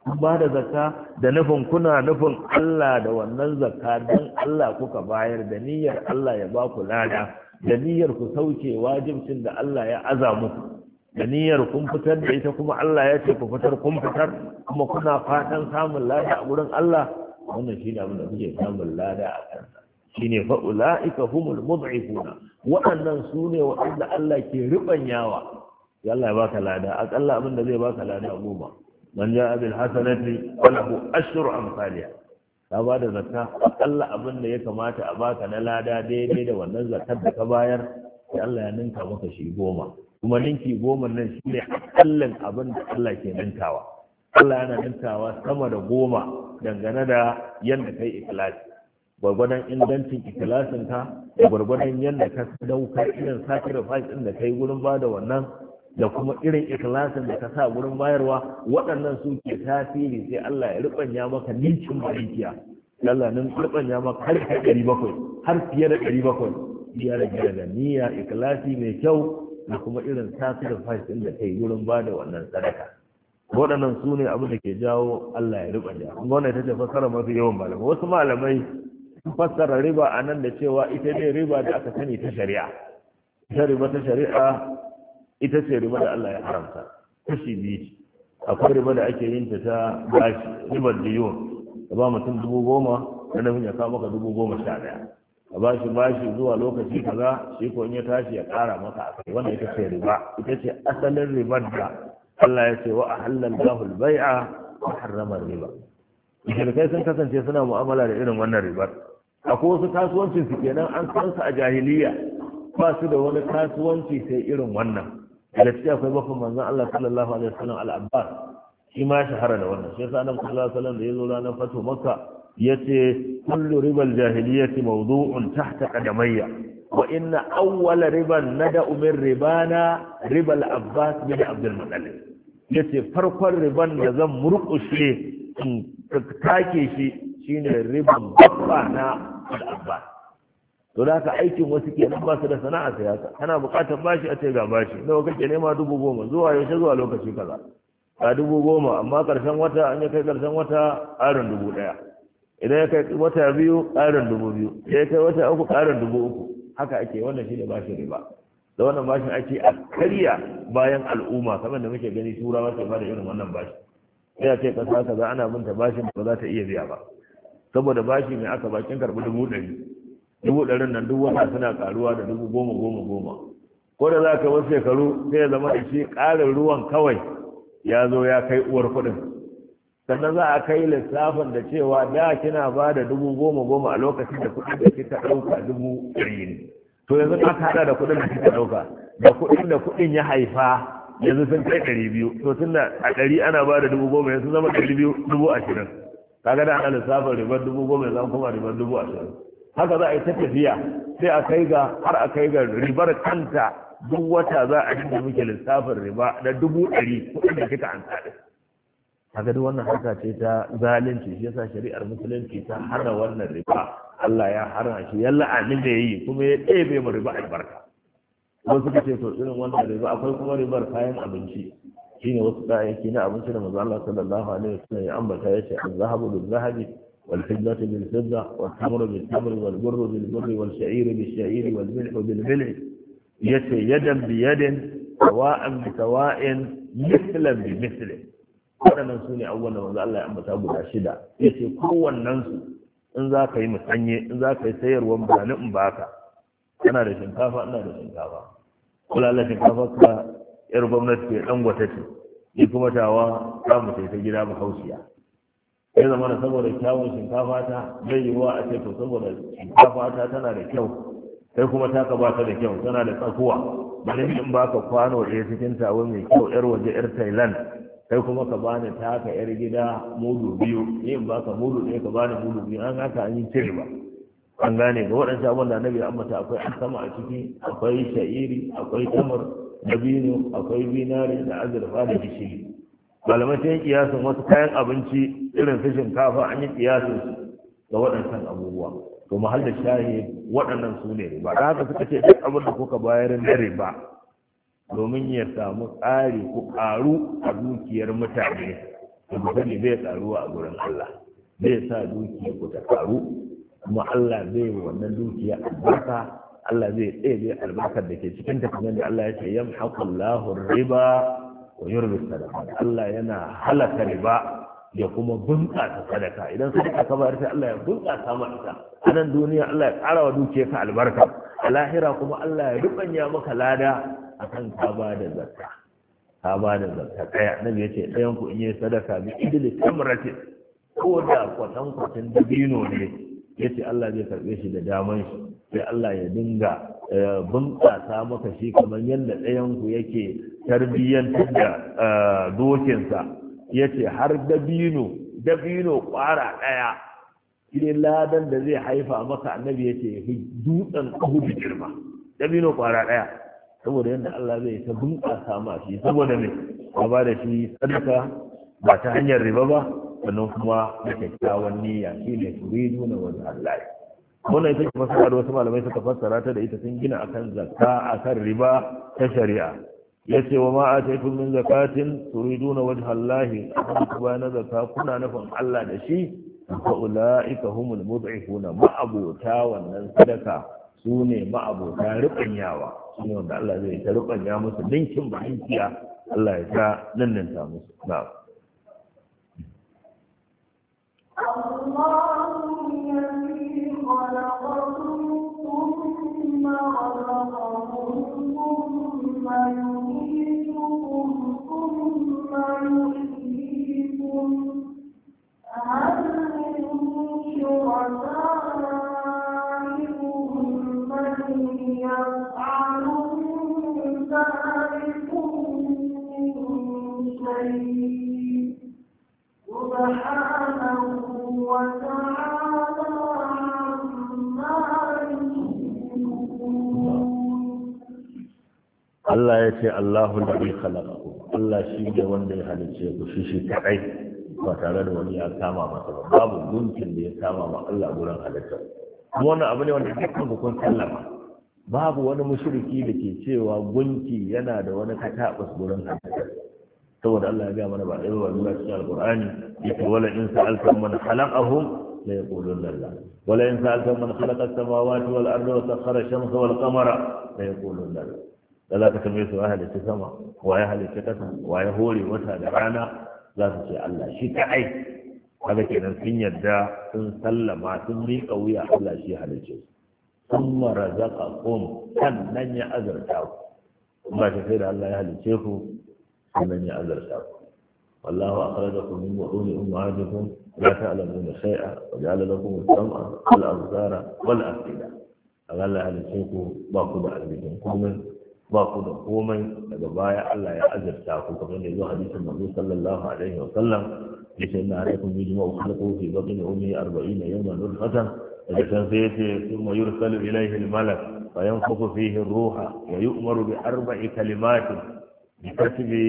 kun ba da zakka da nufin kuna nufin Allah da wannan zakka dan Allah kuka bayar da niyyar Allah ya ba ku lada da niyyar ku sauke wajibcin da Allah ya aza muku da niyyar kun fitar da ita kuma Allah ya ce ku fitar kun fitar kuma kuna fatan samun lada a gurin Allah wannan shine abin da kuke samun lada a kansa shine fa ulaika humul mud'ifuna waɗannan su ne waɗanda Allah ke ribanyawa ya Allah ya baka lada akalla abin da zai baka lada goma man ja'a bil hasanati falahu ashru amsalha ka ba da zakka akalla abin da ya kamata a baka na lada daidai da wannan zakkar da ka bayar sai Allah ya ninka maka shi goma kuma ninki goma nan shi ne akallan abin da Allah ke ninkawa Allah yana ninkawa sama da goma dangane da yadda kai ikhlasi gwargwadon ingancin ikhlasin ka da gwargwadon yadda ka daukar irin sacrifice din da kai gurin bada wannan da kuma irin ikhlasin da ka sa gurin bayarwa waɗannan su ke tasiri sai Allah ya rubanya maka ninkin marikiya Allah nan rubanya maka har 700 har fiye da 700 ya rage da niyya ikhlasi mai kyau da kuma irin sacrifice din da kai gurin bada wannan sadaka waɗannan su ne abin da ke jawo Allah ya rubanya kuma wannan ita ce fassara mafi yawan malamai wasu malamai sun fassara riba a nan da cewa ita ne riba da aka sani ta shari'a ita riba ta shari'a ita ce riba da Allah ya haramta kashi biyu akwai riba da ake yin ta bashi ribar diyon da ba mutum 10,000 da nufin ya kawo maka 11,000 a bashi zuwa lokaci kaza shi ko in ya tashi ya kara maka akai wannan ita ce riba ita ce asalin ribar da Allah ya ce wa ahallallahu al-bai'a wa harrama riba shirkai sun kasance suna mu'amala da irin wannan ribar akwai wasu kasuwancin su kenan an san su a jahiliya ba su da wani kasuwanci sai irin wannan gaskiya akwai bakon manzon Allah sallallahu alaihi wasallam al-Abbas shi ma shahara da wannan shi yasa annabi sallallahu alaihi wasallam da yazo ranar fatu makka yace kullu ribal jahiliyyati mawdu'un tahta qadamayya wa inna awwala riban nada'u min ribana ribal Abbas bin Abdul Muttalib yace farkon riban da zan murƙushe in take shi shine riban babba na al-Abbas to da haka aikin wasu kenan ba su da sana'a sai haka kana buƙatar bashi a ce ga bashi nawa kake nema 10,000 zuwa yaushe zuwa lokaci kaza ga 10,000 amma karshen wata an ya kai karshen wata ƙarin 1,000 idan ya kai wata biyu ƙarin 2,000 ya kai wata uku ƙarin 3,000 haka ake wannan shine bashi riba da wannan bashin ake a karya bayan al'umma kamar da muke gani turawa su ba da irin wannan bashi sai a ce kasa kaza ana binta bashin ba za ta iya biya ba saboda bashi mai aka bakin karɓi 100,000 nan duk wata suna karuwa da 10,000 ko da za ka wasu shekaru sai ya zama da shi ƙarin ruwan kawai ya zo ya kai uwar kuɗin sannan za a kai lissafin da cewa da kina ba da 10,000 a lokacin da kuɗin da kika ɗauka 100,000 ne to yanzu aka haɗa da kuɗin da kika ɗauka da kuɗin da kuɗin ya haifa yanzu sun kai 200 to tun da a 100 ana ba da 10,000 yanzu zama 220,000 kaga da ana lissafin ribar 10,000 yanzu an kuma ribar 20,000 haka za a yi ta tafiya sai a kai ga har a kai ga ribar kanta duk wata za a dinga muke lissafin riba da 100,000 kuɗin da kika an tsada kaga duk wannan harka ce ta zalunci shi yasa shari'ar musulunci ta hana wannan riba Allah ya hana shi ya la'ani da yayi kuma ya ɗebe mu riba albarka wasu suka ce to irin wannan riba akwai kuma ribar kayan abinci shine wasu kayayyaki na abinci da manzo Allah sallallahu alaihi wasallam ya ambata yace az-zahabu bil-zahabi والفضة بالفضة والتمر بالتمر والبر بالبر والشعير بالشعير والملح بالملح يدا بيد سواء بسواء مثلا بمثل waɗannan su ne abubuwan da manzo Allah ya ambata guda 6 yace kowannen su in za ka yi musanye in za ka yi sayarwar bani in baka kana da shinkafa ina da shinkafa kula shinkafa ka yar gwamnati ke dan gwata ce ni kuma tawa za mu sai ta gida ba hausiya ya zama da saboda kyawun shinkafa ta zai yi wa a ce to saboda shinkafa ta tana da kyau sai kuma taka ba ta da kyau tana da tsakuwa bari in baka kwano ɗaya cikin tawo mai kyau yar waje yar Thailand kai kuma ka bani taka yar gida mudu 2 ni in baka mudu ɗaya ka bani mudu 2 an haka an yi cire ba an gane ga waɗansu abin da annabi ya ambata akwai alkama a ciki akwai sha'iri akwai tamar dabino akwai binari da azurfa da gishiri malamai sun yi kiyasin wasu kayan abinci irin su shinkafa an yi kiyasin su ga waɗannan abubuwa to mahal da shahi waɗannan su ne riba da haka suka ce duk abin da kuka bayar na riba domin ya samu tsari ku ƙaru a dukiyar mutane ku sani bai karuwa a gurin Allah, zai sa dukiya ku ta karu, kuma Allah zai wannan dukiya albarka, Allah zai ɗebe albarkar da ke cikin ta, kamar da Allah ya ce yamhaqullahu riba wa yurbi sadaqa. Allah yana halaka riba ya kuma bunƙasa sadaka. Idan sadaka ka bayar sai Allah ya bunƙasa ma ita a nan duniya, Allah ya ƙara wa dukiyarka albarka, a lahira kuma Allah ya rubanya maka lada akan ka ba da zakka. Ka ba da zakka ɗaya, annabi ya ce ɗayan ku in yi sadaka bi idli tamratin, ko da kwatankwacin dabino ne, ya ce Allah zai karɓe shi da daman shi, sai Allah ya dinga bunƙasa maka shi kamar yadda ɗayan ku yake tarbiyyantar da dokinsa. Ya ce har dabino ƙwara ɗaya, shi ladan da zai haifa maka, annabi ya ce fi dutsen ƙahudu girma, dabino ƙwara ɗaya, saboda yadda Allah zai ta bunƙasa ma shi, saboda mai ka ba da shi sadaka ba ta hanyar riba ba, sannan kuma da kyakkyawan niyya, shi ne turidu na wani Allah. Wannan ita ce fasara da wasu malamai suka fassara ta da ita, sun gina akan zakka akan riba ta shari'a. Yace wa ma ataytum min zakatin turiduna wajha Allah, kuma na zakka kuna nufin Allah da shi, fa ulaika humul mud'ifuna, ma'abota wannan sadaka sune ma'abota rubanyawa, sune wanda Allah zai ta rubanya musu dinkin bahinkiya, Allah ya ta nanninta musu. Na'am. Allah ya ce Allahu alladhi khalaqakum, Allah shi ne wanda ya halicce ku shi kadai, ba tare da wani ya kama masa ba, babu gunkin da ya kama ma Allah gurin halitta. Kuma wannan abu ne wanda dukkan ku kun sallama, babu wani mushriki da ke cewa gunki yana da wani katabus gurin halitta, saboda Allah ya ga mana ba dai wa lura cikin alqur'ani yake wala in sa'altum man khalaqahum la yaquluna Allah, wala in sa'altum man khalaqa as-samawati wal arda wa sakhkhara ash-shamsa wal qamara la yaquluna Allah. Da za ka tambaye su wa halitta sama, wa ya halitta kasa, wa ya hore wata da rana, za su ce Allah shi kaɗai. Kaga kenan sun yarda, sun sallama, sun miƙa wuya, Allah shi halicce su. Sun marazaka kum, sannan ya azarta ku. Ba ta sai da Allah ya halicce ku, sannan ya azarta ku. Wallahu akhrajakum min butuni ummahatikum la ta'lamuna shay'a wa ja'ala lakum as-sam'a wal absara wal af'ida. Allah ya halicce ku, ba ku da arzikin komai, ba ku da komai, daga baya Allah ya azurta ku, kamar da zuwa hadisin Manzo sallallahu alaihi wa sallam, yace inna alaikum yujma'u khalqu fi batni ummi 40 yawman nutfatan, daga can sai yace thumma yursalu ilayhi al-malak fa yanfukhu fihi ar-ruha wa yu'maru bi 4 kalimatin bi kasbi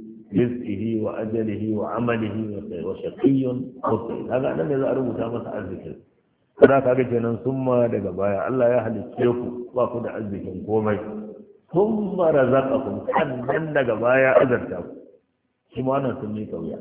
rizqihi wa ajalihi wa amalihi wa shaqiyyun aw sa'id. Kaga nan ne za a rubuta masa arziki. Kada kaga kenan summa daga baya Allah ya halicce ku, ba ku da arzikin komai. Sun razaqakum, sannan daga baya azarta ku. Shi ma nan sun yi kauya,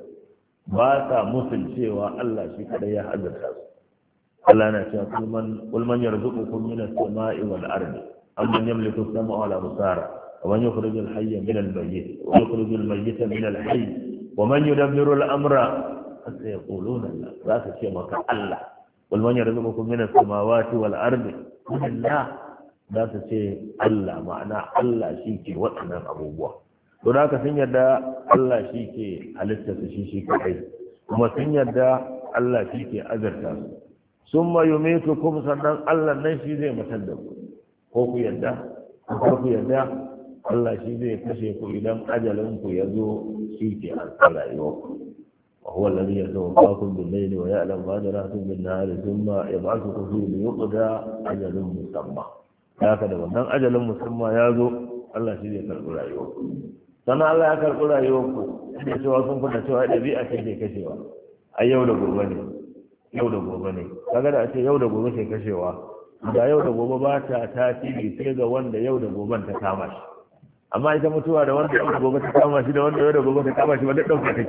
ba sa musun cewa Allah shi kadai ya azarta su. Allah na cewa kul man yarzuqukum min as-sama'i wal ardi amman yamliku as-sam'a wal absara wa man yukhriju al-hayya min al-mayyit wa yukhriju al-mayyita min al-hayy wa man yudabbiru al-amra sayaquluna Allah. Za su ce maka Allah. Kul man yarzuqukum min as-samawati wal ardi Allah. Za su ce Allah, ma'ana Allah shi ke waɗannan abubuwa. Don haka sun yarda Allah shi ke halitta su shi kaɗai, kuma sun yarda Allah shi ke azarta su. Sun mayumitu kuma sannan Allah nan shi zai matar da ku, ko ku yarda, ko ku yarda Allah shi zai kashe ku idan ajalin ku ya zo, shi ke an rayuwa ku. وهو الذي يتوفاكم بالليل ويعلم ما جرحتم بالنهار ثم يبعثكم فيه ليقضى أجل مسمى. haka da wannan ajalin musamman ya zo, Allah shi zai karɓi rayuwar ku. Sannan Allah ya karɓi rayuwar ku, da cewa sun fada cewa ɗabi'a ce ke kashewa, a yau da gobe ne, yau da gobe ne. Kaga da a ce yau da gobe ke kashewa, da yau da gobe ba ta tasiri sai ga wanda yau da goben ta kama shi. Amma ita mutuwa da wanda yau da gobe ta kama shi da wanda yau da gobe ta kama shi, wanda ɗauka take.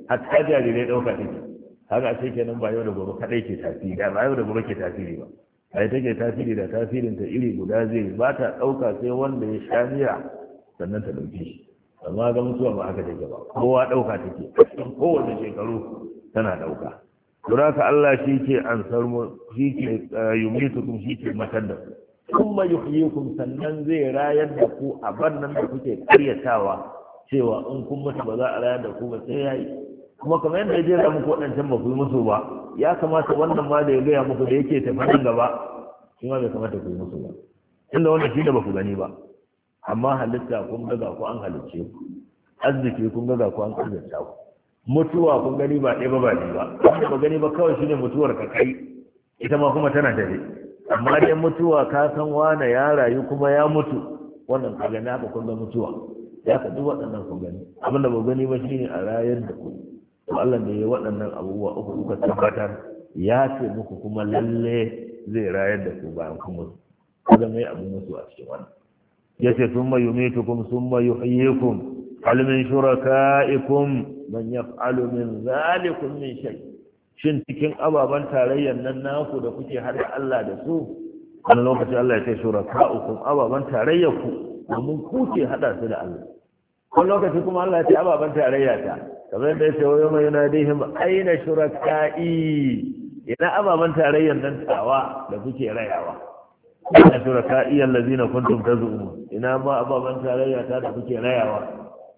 hatta jarirai ɗauka take. Haka sai kenan ba yau da gobe kaɗai ke tasiri, ba yau da gobe ke tasiri ba. Ai take tasiri da tasirin ta iri guda zai ba ta ɗauka sai wanda ya sha miya sannan ta ɗauke shi. Amma ga mutuwa ba haka take ba, kowa ɗauka take, cikin kowace shekaru tana ɗauka. Don haka Allah shi ke ansar mu, shi ke yumitukum, shi ke matar da ku. Kuma yuhyikum, sannan zai rayar da ku a bannan da kuke karyatawa cewa in kun mutu ba za a rayar da ku ba sai yayi. Kuma kamar yadda ya jera muku waɗancan ba ku yi musu ba, ya kamata wannan ma da ya gaya muku da yake tafi nan gaba shi ma bai kamata ku yi musu ba, inda wannan shi da ba ku gani ba. Amma halitta kun ga ku an halicce ku, arziki kun ga ku an arzikta ku, mutuwa kun gani ba ɗaya ba ba ɗaya ba, wanda ba gani ba kawai shine mutuwar ka kai, ita ma kuma tana dare. Amma dai mutuwa ka san wane ya rayu kuma ya mutu, wannan ka gani haka kun ga mutuwa, ya ka duk waɗannan kun gani. Abin da ba gani ba shine a rayar da ku. To Allah da ya waɗannan abubuwa uku kuka tabbatar ya ce muku kuma lalle zai rayar da ku bayan kun mutu. Kada mai abin mutu a cikin wannan. Yace summa yumitukum summa yuhyikum hal min shuraka'ikum man yaf'alu min zalikum min shay. Shin cikin ababan tarayyar nan naku da kuke har Allah da su, wani lokaci Allah ya ce shuraka'ukum ababan tarayyar ku domin ku ke hada su da Allah. Wani lokaci kuma Allah ya ce ababan tarayya ta, kamar yadda ya ce wa yawma yunadihim aina shuraka'i, ina ababan tarayyar nan tawa da kuke rayawa. Ina shuraka'i allazina kuntum tazumun, ina ma ababan tarayya ta da kuke rayawa.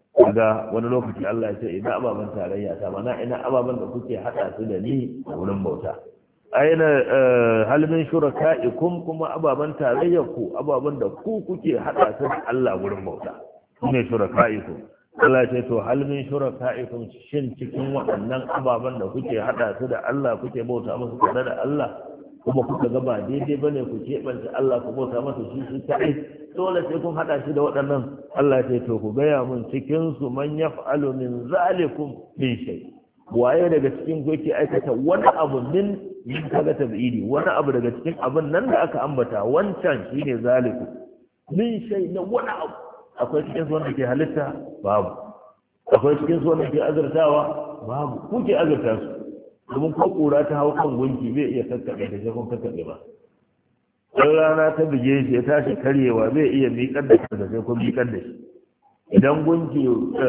Kaga wani lokaci Allah ya ce ina ababan tarayya ta, mana ina ababan da kuke hada su da ni a wurin bauta. Aina hal min shuraka'ikum, kuma ababan tarayyar ku ababan da ku kuke hada su da Allah wurin bauta. Shine shuraka'ikum. Allah ce to hal min shuraka'ikum, shin cikin waɗannan ababan da kuke hada su da Allah kuke bauta musu tare da Allah, kuma kuka ga ba daidai bane ku keɓance Allah ku bauta masa shi kaɗai, dole sai kun hada shi da waɗannan. Allah ce to ku gaya mun cikin su man yaf'alu min zalikum min shay, waye daga cikin ku yake aikata wani abu min kaga tabidi, wani abu daga cikin abin nan da aka ambata wancan shine zalikum min shay, na wani abu. Akwai cikin su wanda ke halitta? Babu. Akwai cikin su wanda ke azurtawa? Babu. Ku ke azurta su, domin ko kura ta hau kan gunki bai iya kakkaɓe da sai kun kakkaɓe ba. Ɗan rana ta buge shi ya tashi karyewa bai iya miƙar da kansa sai kun miƙar da shi. Idan gunki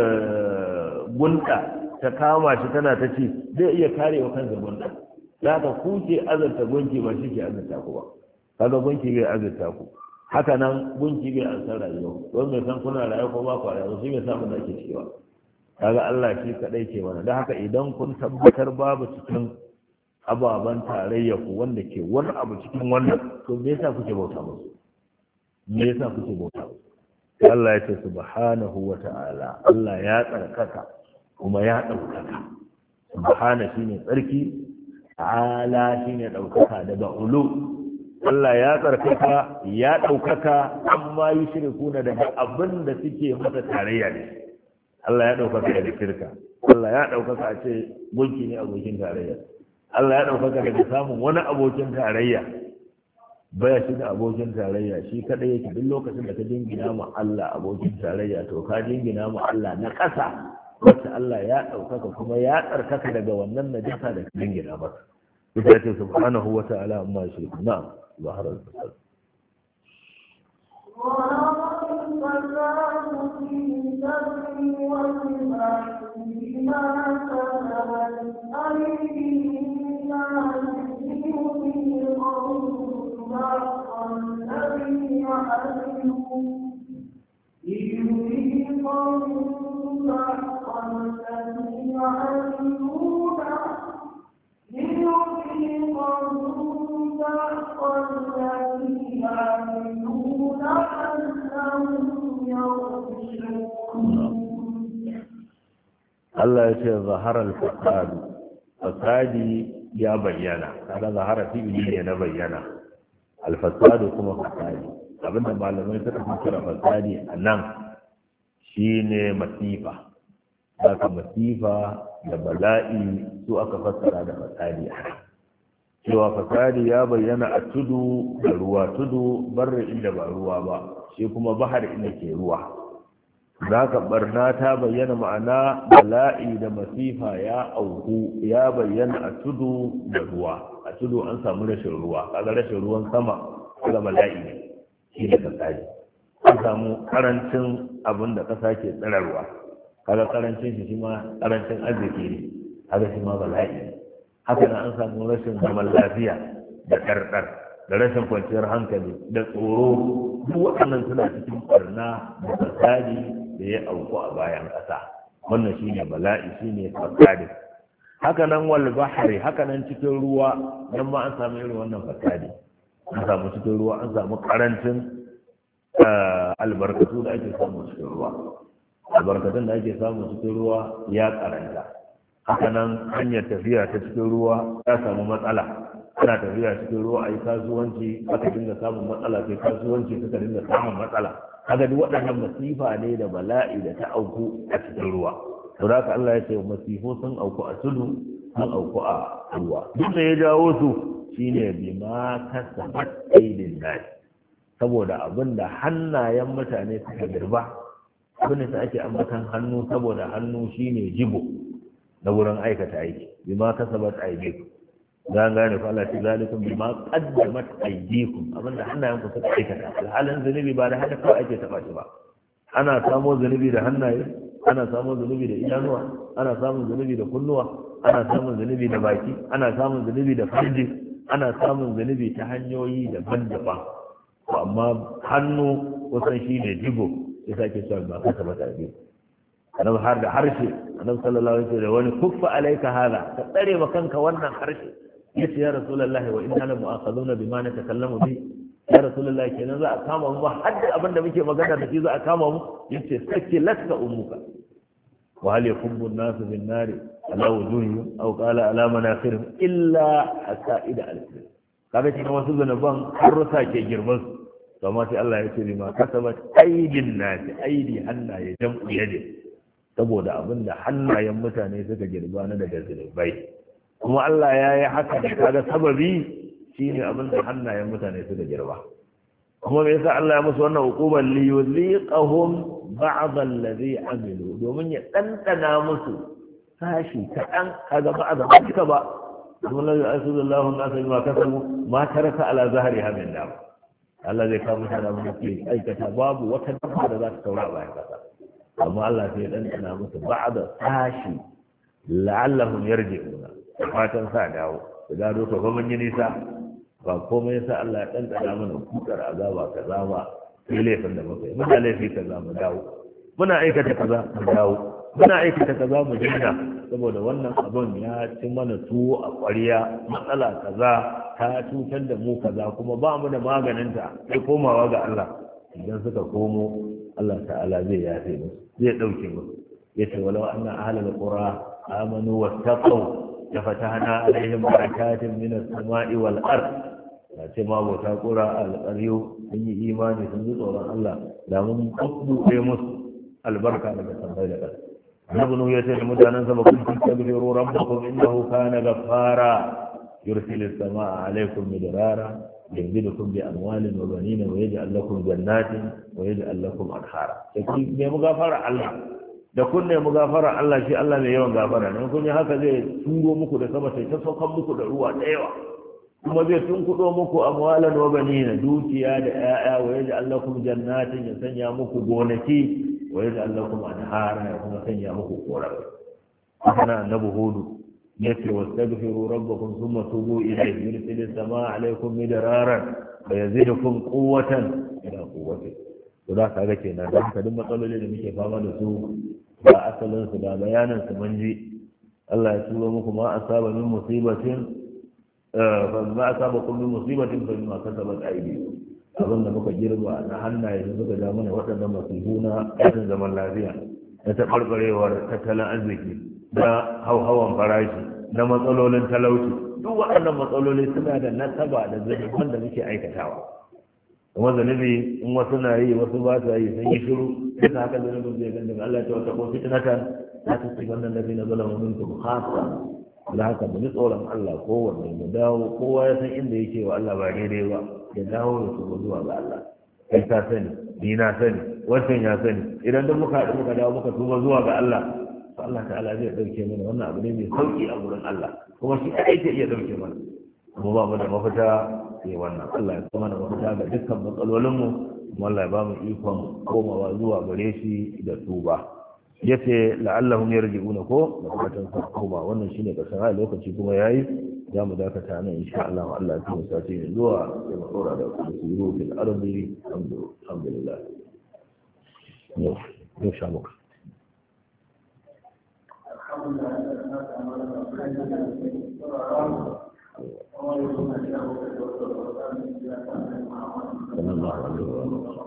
gunta ta kama shi tana ta ci zai iya karewa kansa gunta. Za ka ku ke azurta gunki ba shi ke azurta ku ba. Kaga gunki bai azurta ku. Haka nan gunki bai an san rayuwa, don mai san kuna rayuwa ko ba ku rayuwa shi bai samu da ake cewa. Kaga Allah shi kadai ke wannan. Don haka idan kun tabbatar babu cikin ababen tarayya ku wanda ke wani abu cikin wannan, to me yasa kuke bauta musu? Me yasa kuke bauta musu? Allah ya ce subhanahu wa ta'ala, Allah ya tsarkaka kuma ya ɗaukaka. Subhana shine tsarki, ta'ala shine ɗaukaka daga ulu. Allah ya tsarkaka ya ɗaukaka, amma yi shirkuna daga abin da suke masa tarayya ne. Allah ya ɗaukaka daga shirka, Allah ya ɗaukaka a ce gunki ne abokin tarayya, Allah ya ɗaukaka daga samun wani abokin tarayya. Baya shi da abokin tarayya, shi kaɗai yake. Duk lokacin da ka jingina ma Allah abokin tarayya, to ka jingina ma Allah na ƙasa wacce Allah ya ɗaukaka kuma ya tsarkaka daga wannan najasa da ka jingina masa. Ita ce subhanahu wa ta'ala amma shi. Na'am. ظهر الفساد. ظهر الفساد في البر والبحر بما كسبت أيدي الناس ليذيقهم بعض الذي عملوا Allah ya ce zaharar fasadi ya bayyana, kaga zahara fi'ili ne na bayyana, alfasadu kuma fasadi. Abinda malamai suka fassara fasadi a nan shine masifa. Haka masifa da bala'i su aka fassara da fasadi a nan. Cewa fasadi ya bayyana a tudu da ruwa, tudu barri inda ba ruwa ba, shi kuma bahar inda ke ruwa. zaka barna ta bayyana ma'ana bala'i da masifa ya auku ya bayyana a tudu da ruwa. A tudu an samu rashin ruwa, kaga rashin ruwan sama kaga bala'i ne shi da fasadi. An samu karancin abin da kasa ke tsararwa, kaga karancin shi ma karancin arziki ne, kaga shi ma bala'i ne. Haka nan an samu rashin zaman lafiya da ɗarɗar da rashin kwanciyar hankali da tsoro, duk waɗannan suna cikin ɓarna da fasadi da ya auku a bayan ƙasa. Wannan shine bala'i, shine fasadi. Haka nan wal bahri, haka nan cikin ruwa, dan ma an samu irin wannan fasadi. An samu cikin ruwa, an samu karancin albarkatu da ake samu cikin ruwa. Albarkatun da ake samu cikin ruwa ya karanta. Haka nan hanyar tafiya ta cikin ruwa ya samu matsala. Ana tafiya cikin ruwa a yi kasuwanci, aka dinga samun matsala, sai kasuwanci suka dinga samun matsala. Kaga duk waɗannan masifa ne da bala'i da ta auku a cikin ruwa. To da haka Allah ya ce masifo sun auku a tudu, sun auku a ruwa. Duk da ya jawo su shine bima kasabat aydin nas, saboda abinda hannayen mutane suka girba. Abin da ake ambatan hannu saboda hannu shine jibo na wurin aikata aiki. Bima kasabat aydikum, zan gane fa Allah ce zalikum bima qaddamat aydikum, abinda hannayen ku suka aikata. Alhalin zunubi ba da haka kawai ake taba shi ba. Ana samo zunubi da hannaye, ana samun zunubi da idanuwa, ana samun zunubi da kunnuwa, ana samun zunubi da baki, ana samun zunubi da farji, ana samun zunubi ta hanyoyi daban-daban. Amma hannu kusan shi ne jigo, ya sake cewa ba ka taba tarbi. Annabi har da harshe, annabi sallallahu alaihi wasallam wani kuffa alaika hada, ka tsare ma kanka wannan harshe. Yace ya rasulullahi wa inna la mu'akhaduna bima natakallamu bi. Ya rasulullahi kenan za a kama mu har da abin da muke magana da shi za a kama mu. Yace sake laska ummuka. wa hal yakubbu an-nasu bin nari ala wujuhihim aw qala ala manakhirihim illa hasaida al-kir. Kaga cikin wasu zanaban har rusa ke girman su. Amma sai Allah ya ce bima kasabat aydin nasi, aidi hannaye jam'u yade, saboda abinda hannayen mutane suka girba na daga zunubai. Kuma Allah ya yi haka da kaga sababi shine abinda hannayen mutane suka girba. Kuma me yasa Allah ya musu wannan hukuman li yuziqahum ba'd allazi amilu, domin ya dandana musu sashi kadan, kaga ba'd ba kika ba. Allah ya asallallahu nasu bima kasabu ma taraka ala zahriha min dam. Allah zai kawo mutane da muke aikata babu wata dabba da za ta taura bayan kasa. Amma Allah sai ya dandana musu ba'd sashi la'allahum yarji'una. Fatan sa dawo, da gado to ba mun yi nisa, ba komai yasa Allah ya ɗanɗana mana kukar azaba kaza ba, sai laifin da muka yi. Muna laifi kaza mu dawo, muna aikata kaza mu dawo, muna aikata kaza mu daina, saboda wannan abun ya ci mana tuwo a ƙwariya, matsala kaza ta cutar da mu kaza, kuma ba mu da maganinta, sai komawa ga Allah. Idan suka komo, Allah ta'ala zai yafe musu, zai ɗauke musu. Yace walau anna ahlal qura amanu wattaqu لفتحنا عليهم بركات من السماء والأرض. ce ma bauta kura alƙaryo sun yi imani sun ji tsoron Allah da mun buɗe musu albarka daga tambayi da ƙasa. Annabi Nuhu ya ce da mutanen sa kun tastaghfiru rabbakum innahu kana ghaffara yursilu as-samaa'a 'alaykum midrara yumdidukum bi amwalin wa banina wa yaj'al lakum jannatin wa yaj'al lakum anhara. Sai kun nemi gafara Allah, da kun nemi gafara Allah, shi Allah mai yawan gafara ne. Kun yi haka zai turo muku da sama, sai ta saukan muku da ruwa da yawa, kuma zai tunkuɗo muku amwalan wa banina, dukiya da 'ya'ya, wa yaj'al lakum jannatin, ya sanya muku gonaki, wa yaj'al lakum anhara, ya kuma sanya muku korafi. Haka annabi Hudu yace wastaghfiru rabbakum thumma tubu ilayhi yursilis samaa 'alaykum midraran wa yazidukum quwwatan ila quwwatikum. To za ka ga kenan da haka duk matsaloli da muke fama da su ba asalin su da bayanan su mun ji. Allah ya turo muku ma asaba min musibatin fa ma asaba kun min musibatin fa bima kasabat aydikum. Abin da muka girba na hannaye da suka ja mana waɗannan masifu na rashin zaman lafiya, na taɓarɓarewar tattalin arziki, da hauhawan farashi, da matsalolin talauci, duk waɗannan matsaloli suna da nasaba da zaɓen da muke aikatawa. Kuma zanubi in wasu na yi wasu ba su yi sun yi shiru, duka haka zanubin zai ganda Allah ta wata ko fitnatan la tusibanna alladhina zalamu minkum khassa. Da haka mu ji tsoron Allah kowanne mu dawo, kowa ya san inda yake wa Allah ba daidai ba, ya dawo da su zuwa ga Allah. kai ka sani ni na sani wancan ya sani idan duk muka haɗu muka dawo muka tuba zuwa ga Allah to Allah ta'ala zai ɗauke mana wannan abu ne mai sauki a gurin Allah kuma shi kaɗai ke iya ɗauke mana mu ba mu da mafita sai wannan Allah ya kuma da mafita ga dukkan matsalolinmu kuma Allah ya ba mu ikon komawa zuwa gare shi da tuba yace la'allahum yarji'una ko da fatan su koma wannan shine karshen ayi lokaci kuma yayi za mu dakata nan insha Allah Allah ya kuma sace zuwa da tsora da suru fil ardi alhamdulillah yau sha muka sallallahu alaihi wa sallam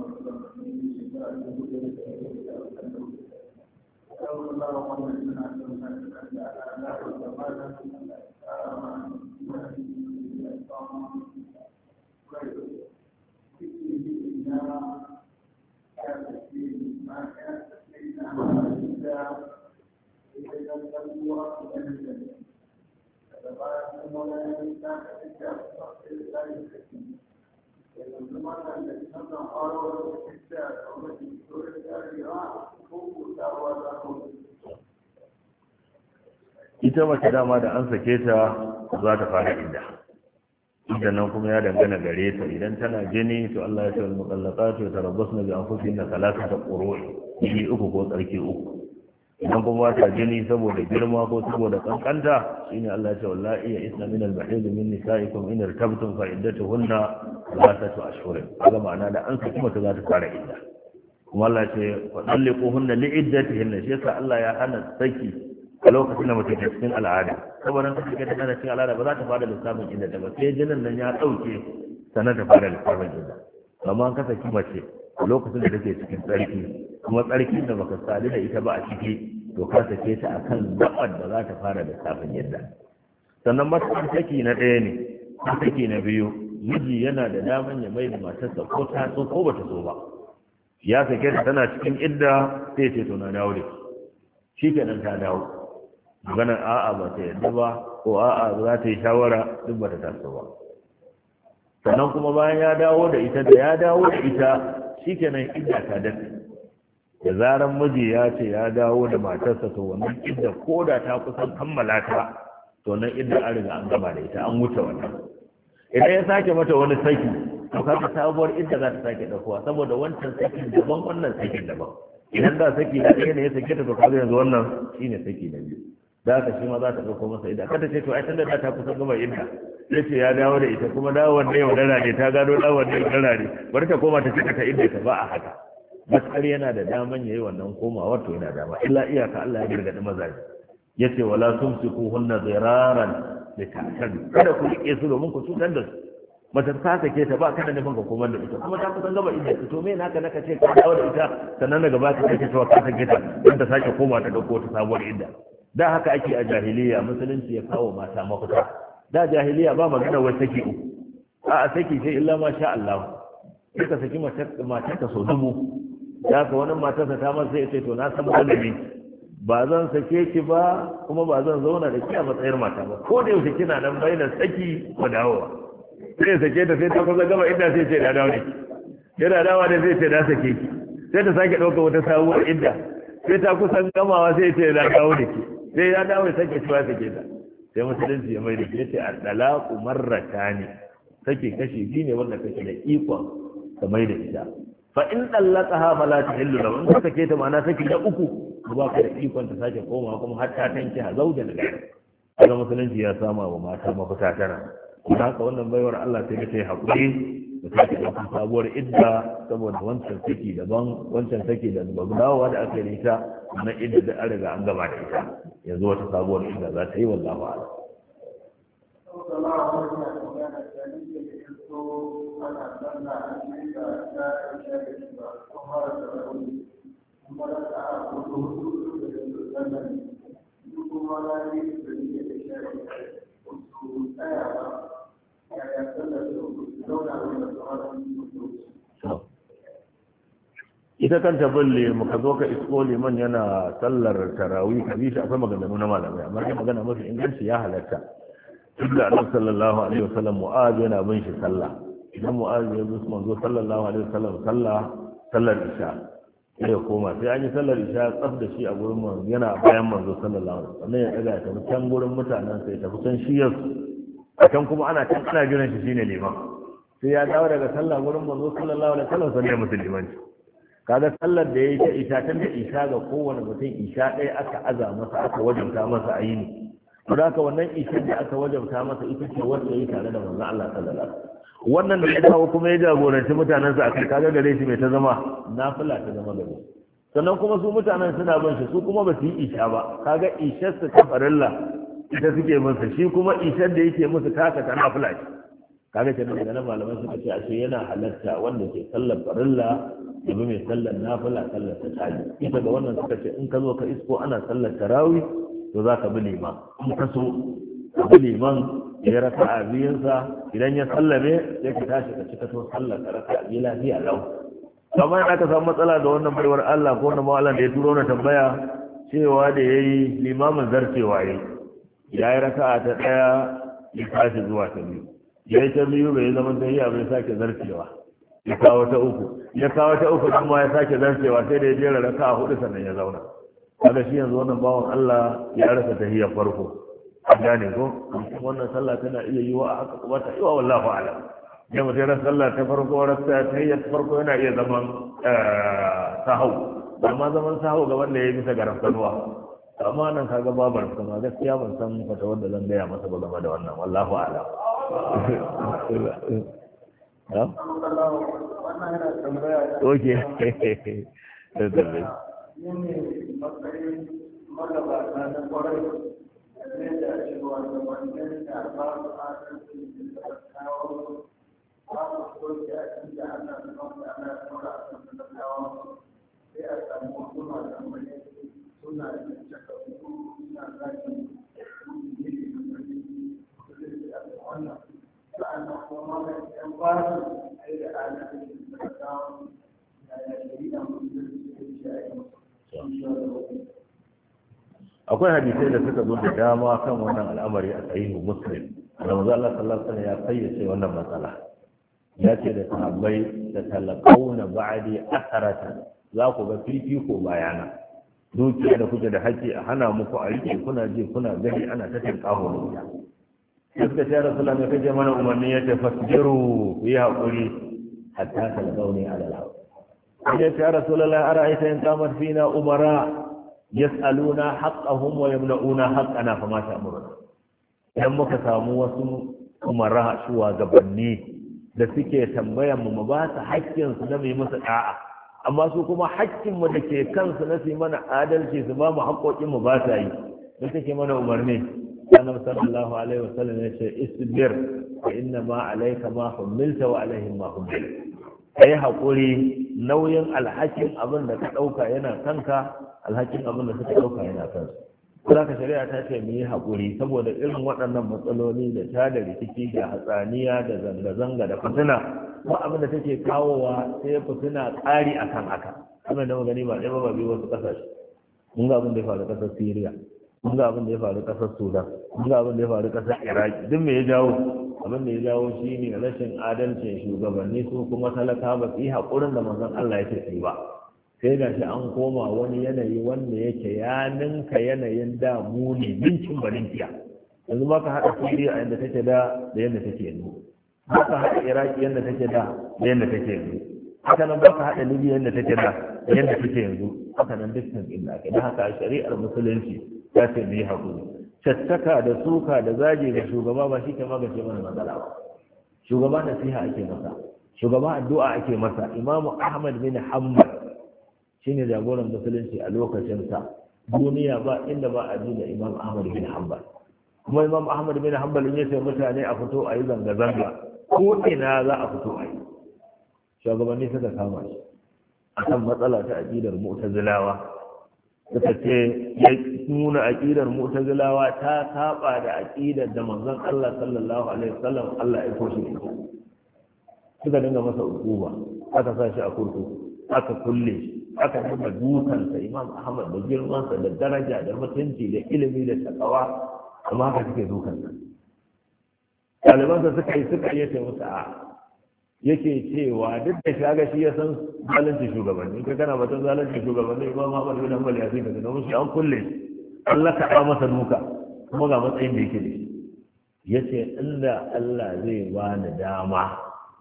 ita mace dama da an sake ta za ta fara idda idan nan kuma ya dangana gare ta idan tana jini to Allah ya ce wal muqallaqatu tarabbasna bi anfusihinna thalathata quru' jini uku ko tsarki uku idan kuma ta jini saboda girma ko saboda kankanta shine Allah ya ce wallahi ya isna min al-mahid min nisa'ikum in irtabtum fa iddatuhunna thalathatu ashhurin kaga ma'ana da an saki mace za ta fara idda kuma Allah ya ce wa talliquhunna li iddatihinna shi yasa Allah ya hana saki a lokacin da mutum ke cikin al'ada saboda ta cikin tana cikin al'ada ba za ta fara lissafin inda ta ba sai jinin nan ya ɗauke sannan ta fara lissafin inda amma an kasa mace a lokacin da take cikin tsarki kuma tsarkin da baka sadu da ita ba a ciki to ka sake ta akan gabar da za ta fara lissafin yadda sannan matakan saki na ɗaya ne ko saki na biyu miji yana da daman ya mai da matarsa ko ta so ko bata so ba ya sake ta tana cikin idda sai ce to na dawo da shi kenan ta dawo maganar a'a ba ta yadda ba ko a'a za ta yi shawara duk ba ta taso ba sannan kuma bayan ya dawo da ita shikenan idda ta dace da zaran miji ya ce ya dawo da matarsa to wannan idda ko da ta kusan kammala ta to nan idda an riga an gama da ita an wuce wannan idan ya sake mata wani saki to kaga sabuwar idda za ta sake daukowa saboda wancan sakin daban wannan sakin daban idan da saki na ɗaya ne ya sake ta to kaga yanzu wannan shine saki na biyu da haka shi ma za ta ɗauko masa idda kada ce to ai tunda ta kusa gama idda sai ce ya dawo da ita kuma dawon ne wadara ne ta gado dawon ne wadara ne bari ta koma ta cika ta idda ta ba a haka matsar yana da daman yayi wannan komawa to yana dama illa iyaka Allah ya gargadi mazaji yace wala tumsiku hunna ziraran da ta'tadu kada ku rike su domin ku cutar da su mace ta sake ta ba kada nufin ka komar da ita kuma ta kusan gama idda to me naka naka ce ka dawo da ita sannan daga ba ta sake cewa ka sake ta dan ta sake koma ta dauko ta sabuwar idda da haka ake a jahiliya musulunci ya kawo mata mafita da jahiliya ba magana wai saki uku a saki sai illa ma sha Allah sai ka saki matar ka so dubu da ka wani matarsa ta masa sai ce to na san malami ba zan sake ki ba kuma ba zan zauna da ki a matsayin mata ba ko da yaushe kina nan bayyana saki ko dawowa sai sake ta sai ta kusa gaba inda sai ce da dawo ne yana dawa da sai ce da sake ki sai ta sake ɗauka wata sabuwar idda sai ta kusan gamawa sai ce da dawo da ki sai ya dawo ya sake cewa sake ta sai musulunci ya mai da ke ce a ɗalaku marrata ne sake kashi biyu ne wanda kake da ikon ka mai da ita fa in ɗallaka ha fala ta hillu lahu in ka sake ta ma'ana sake da uku ba ka da ikon ta sake komawa kuma har ta tanki ha zauja da gari kaga musulunci ya sama wa mata mafita tana kuma haka wannan baiwar Allah sai ta yi haƙuri da sake ɗaukar sabuwar idda saboda wancan saki daban wancan saki da dawowa da aka yi ita na idda da an riga an gama da ita yanzu wata sabuwar idda za ta yi wallahu a'lam ita kanta balle muka zo ka isko liman yana sallar tarawih ka bi shi akwai maganganu na malamai amma dai magana mafi inganci ya halatta tunda annabi sallallahu alaihi wasallam mu'az yana bin shi sallah idan mu'azu ya zo manzo sallallahu alaihi wasallam sallar isha sai ya koma sai an yi sallar isha tsaf da shi a gurin manzo yana bayan manzo sallallahu alaihi wasallam ya daga ta can gurin mutanen sai ta kusan shi yau a can kuma ana jiran shi shine liman sai ya dawo daga sallah gurin manzo sallallahu alaihi wasallam sai musulmanci kaga sallar da yayi ta isha tun da isha ga kowane mutum isha ɗaya aka aza masa aka wajabta masa ayini to da haka wannan isha da aka wajabta masa ita ce wacce yayi tare da manzo Allah sallallahu alaihi wasallam wannan da ya dawo kuma ya jagoranci mutanen sa akai kaga gare shi mai ta zama nafila ta zama gare sannan kuma su mutanen suna bin shi su kuma ba su yi isha ba kaga ishar su ta farilla ita suke masa shi kuma ishar da yake musu taka ta nafila ce kaga kenan daga nan malaman suka ce ashe yana halatta wanda ke sallar farilla da mai sallar nafila sallar ta taji ita ga wannan suka ce in ka zo ka isko ana sallar tarawih to za ka bi liman in ka so ka bi liman ya raka a biyunsa idan ya sallame sai ka tashi ka cika to sallar ka raka a biyu lafiya lau kamar aka samu matsala da wannan baiwar Allah ko wannan mawalan da ya turo na tambaya cewa da yayi limamin zarcewa ya yi raka'a ta daya ya tashi zuwa ta biyu ya yi ta biyu bai zama ta hiya bai sake zarcewa ya kawo ta uku kuma ya sake zarcewa sai da ya jera raka a hudu sannan ya zauna kaga shi yanzu wannan bawan Allah ya rasa ta hiya farko an gane ko wannan sallah tana iya yi wa haka kuma ta yi wa wallahu a'lam idan mutum ya sallah ta farko rasa ta hiya farko yana iya zaman sahau amma zaman sahau ga wanda ya yi bisa ga rafsanuwa amma nan kaga babar kuma gaskiya ban san fata wanda zan gaya masa ba game da wannan wallahu a'lam oke akwai hadisai da suka zo da dama kan wannan al'amari a sahihu muslim da manzo Allah sallallahu alaihi wasallam ya fayyace wannan matsala ya ce da sahabbai da talaqauna ba'di asaratan za ku ga fifiko bayana dukiya da kuke da haƙƙi a hana muku a rike kuna ji kuna gani ana ta tinkaho ne ya suka ce rasulullah ne kaje mana umarni ya ce fasbiru ku yi haƙuri hatta talqauni ala al-hawl ya ce rasulullah ara'aita in qamat fina umara yas'aluna haqqahum wa yamna'una haqqana fama ta'muruna idan muka samu wasu umara shugabanni da suke tambayan mu ba su haƙƙin su da mai musu da'a amma su kuma haƙƙin mu da ke kansu na su mana adalci su ba mu haƙƙoƙin mu ba ta yi da take mana umarni annabi sallallahu alaihi wasallam ya ce isbir fa inna ma alayka ma humilta wa alaihim ma humilta kai haƙuri nauyin alhakin abin da ka ɗauka yana kanka alhakin abin da suka ɗauka yana kansu kuma ka shari'a ta ce mu yi haƙuri saboda irin waɗannan matsaloli da ta da rikici da hatsaniya da zanga-zanga da fitina ko abin da take kawowa sai fitina ƙari akan haka abin da magani ba ɗaya ba biyu wasu ƙasashe mun ga abin da ya faru ƙasar Syria mun ga abin da ya faru ƙasar Sudan mun ga abin da ya faru ƙasar Iraki duk me ya jawo abin da ya jawo shi ne rashin adalcin shugabanni su kuma talaka ba su yi haƙurin da manzon Allah ya ce ba sai ga shi an koma wani yanayi wanda yake ya ninka yanayin da muni bincin balinkiya yanzu ba ka haɗa Siriya a yadda take da yadda take yanzu ba ka haɗa Iraki yadda take da yadda take yanzu haka nan ba ka haɗa Libya yadda take da yadda take yanzu haka nan dukkan inda ake don haka shari'ar musulunci ya ce mu yi haƙuri caccaka da suka da zage ga shugaba ba shi ke magance mana matsala ba shugaba nasiha ake masa shugaba addu'a ake masa imamu ahmad bin hanbal shine jagoran musulunci a lokacinsa duniya ba inda ba a ji da imam ahmad bin hanbal kuma imam ahmad bin hanbal in yace mutane a fito a yi zanga-zanga ko ina za a fito a yi shugabanni suka kama shi akan matsala ta aqidar mu'tazilawa suka ce ya nuna aƙidar mu'tazilawa ta saba da aƙidar da manzon Allah sallallahu alaihi wasallam Allah ya koshi ne suka dinga masa hukuma aka sa shi a kurkuku aka kulle shi aka dinga dukansa Imam Ahmad da girmansa da daraja da mutunci da ilimi da takawa amma haka suke dukansa ɗalibansa suka yi ce musu a yake cewa duk da shaga shi ya san zalunci shugabanni kai kana batun zalunci shugabanni ba ma ba da hanbali ya fi daga domin shi an kulle Allah ka ɗa masa duka kuma ga matsayin da yake da shi yace inda Allah zai bani dama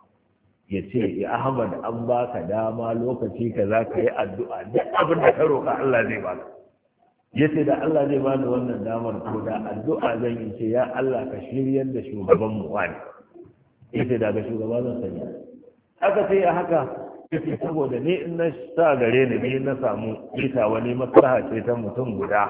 ya ce ya Ahmad an baka dama lokaci ka za ka yi addu'a duk abin da ka roƙa Allah zai baka ya ce da Allah zai bani wannan damar ko da addu'a zan yi ce ya Allah ka shiryar da shugaban mu wani ya ce daga shugaba zan sanya haka sai a haka ya ce saboda ni in na sa gare ni na samu ita wani maslaha ce ta mutum guda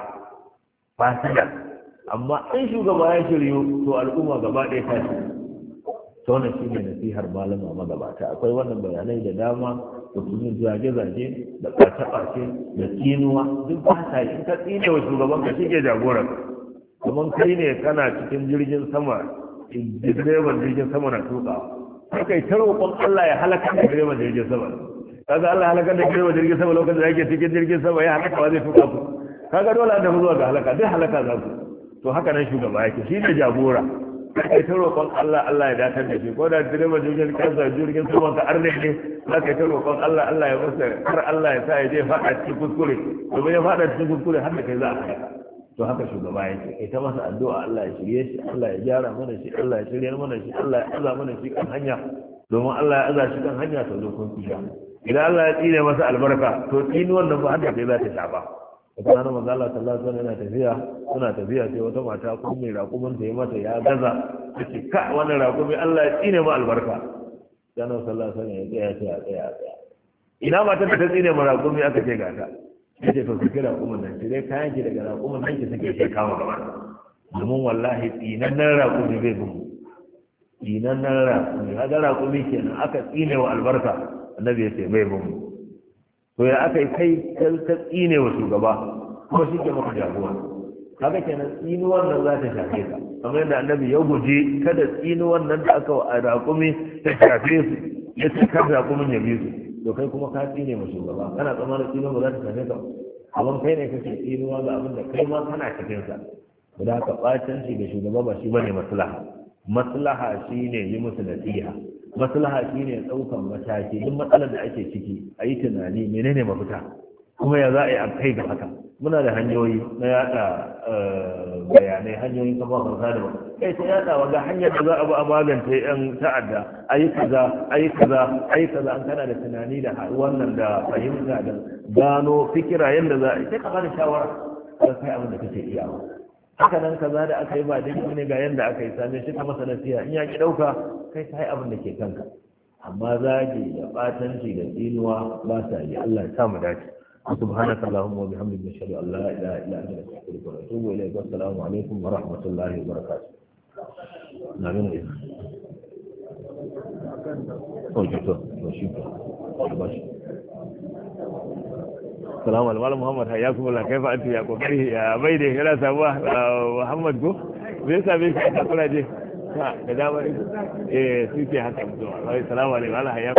fasida amma in shugaba ya shiryu to al'umma gaba ɗaya ta shi to wannan shine nasihar malama magabata akwai wannan bayanai da dama da kuma zage-zage da ɓace-ɓace da tsinuwa duk ba sa in ka tsine wa shugaban ka shi ke jagoran kamar kai ne kana cikin jirgin sama direban jirgin sama na tuka sai kai ta roƙon Allah ya halaka da direban jirgin sama kaga Allah halaka da direban jirgin sama lokacin da yake cikin jirgin sama ya halaka wa zai tuka ku kaga dole an tafi zuwa ga halaka duk halaka za ku to haka nan shugaba yake shi ne jagora kai ta roƙon Allah Allah ya datar da shi ko da direban jirgin sama ka arne ne za ka yi ta roƙon Allah Allah ya masa har Allah ya sa ya je faɗa cikin kuskure domin ya faɗa cikin kuskure har da kai za a halaka to haka shugaba yake kai ta masa addu'a Allah ya shirye shi Allah ya gyara mana shi Allah ya shirye mana shi Allah ya aza mana shi kan hanya domin Allah ya aza shi kan hanya to lokacin kiyya idan Allah ya tsine masa albarka to tsini wannan ba har da kai za ta shafa wata rana manzo Allah sallallahu alaihi wasallam suna tafiya sai wata mata ko mai raƙumin ta yi mata ya gaza take ka wannan raƙumi Allah ya tsine ma albarka dan sallallahu alaihi wasallam ya tsaya ina matar da ta tsine ma raƙumi aka ce ga ta yace to kira raƙumin nan sai dai kayan ki daga raƙumin nan ki sake sai kama gaba domin wallahi tsinannen raƙumi bai bin tsinannen raƙumi kaga raƙumi kenan aka tsine wa albarka annabi ya ce bai bin to ya aka yi kai ta tsine wa shugaba kuma shi ke maka jagora haka kenan tsinuwar nan za ta shafe ka kamar yadda annabi ya guji kada tsinuwar nan da aka wa raƙumi ta shafe su ya ce kar raƙumin ya bi su to kai kuma ka tsine wa shugaba kana tsammanin tsinuwar ba za ta shafe ka amma kai ne kake tsinuwa ga abin da kai ma kana cikin sa da haka bacin shi ga shugaba ba shi bane maslaha shine yi musu nasiha maslaha shine daukan mataki duk matsalar da ake ciki a yi tunani menene mafita kuma ya za a yi a kai ga haka muna da hanyoyi na yada bayanai hanyoyin kafafen sadarwa kai ta yada wa ga hanyar da za a bi a magance yan ta'adda ayi kaza an kana da tunani da wannan da fahimta da gano fikira yadda za a yi sai ka bada shawara ka kai abin da kake iyawa haka nan kaza da aka yi ba daidai ne ga yanda aka yi same shi ta masa nasiha in ya ki dauka kai kai abin da ke kanka amma zagi da batanci da tsinuwa ba sa yi Allah ya sa mu dace subhanaka allahumma wa bihamdika ashhadu an la ilaha illa anta astaghfiruka wa atubu ilayk wa assalamu alaikum wa rahmatullahi wa barakatuh amin to shi ba shi salamu alaikum Muhammad ya kuma la kaifa antu ya kokari ya bai da yana sabuwa Muhammad go me yasa bai ka kula je ha da dama su ce haka to salamu alaikum Allah ya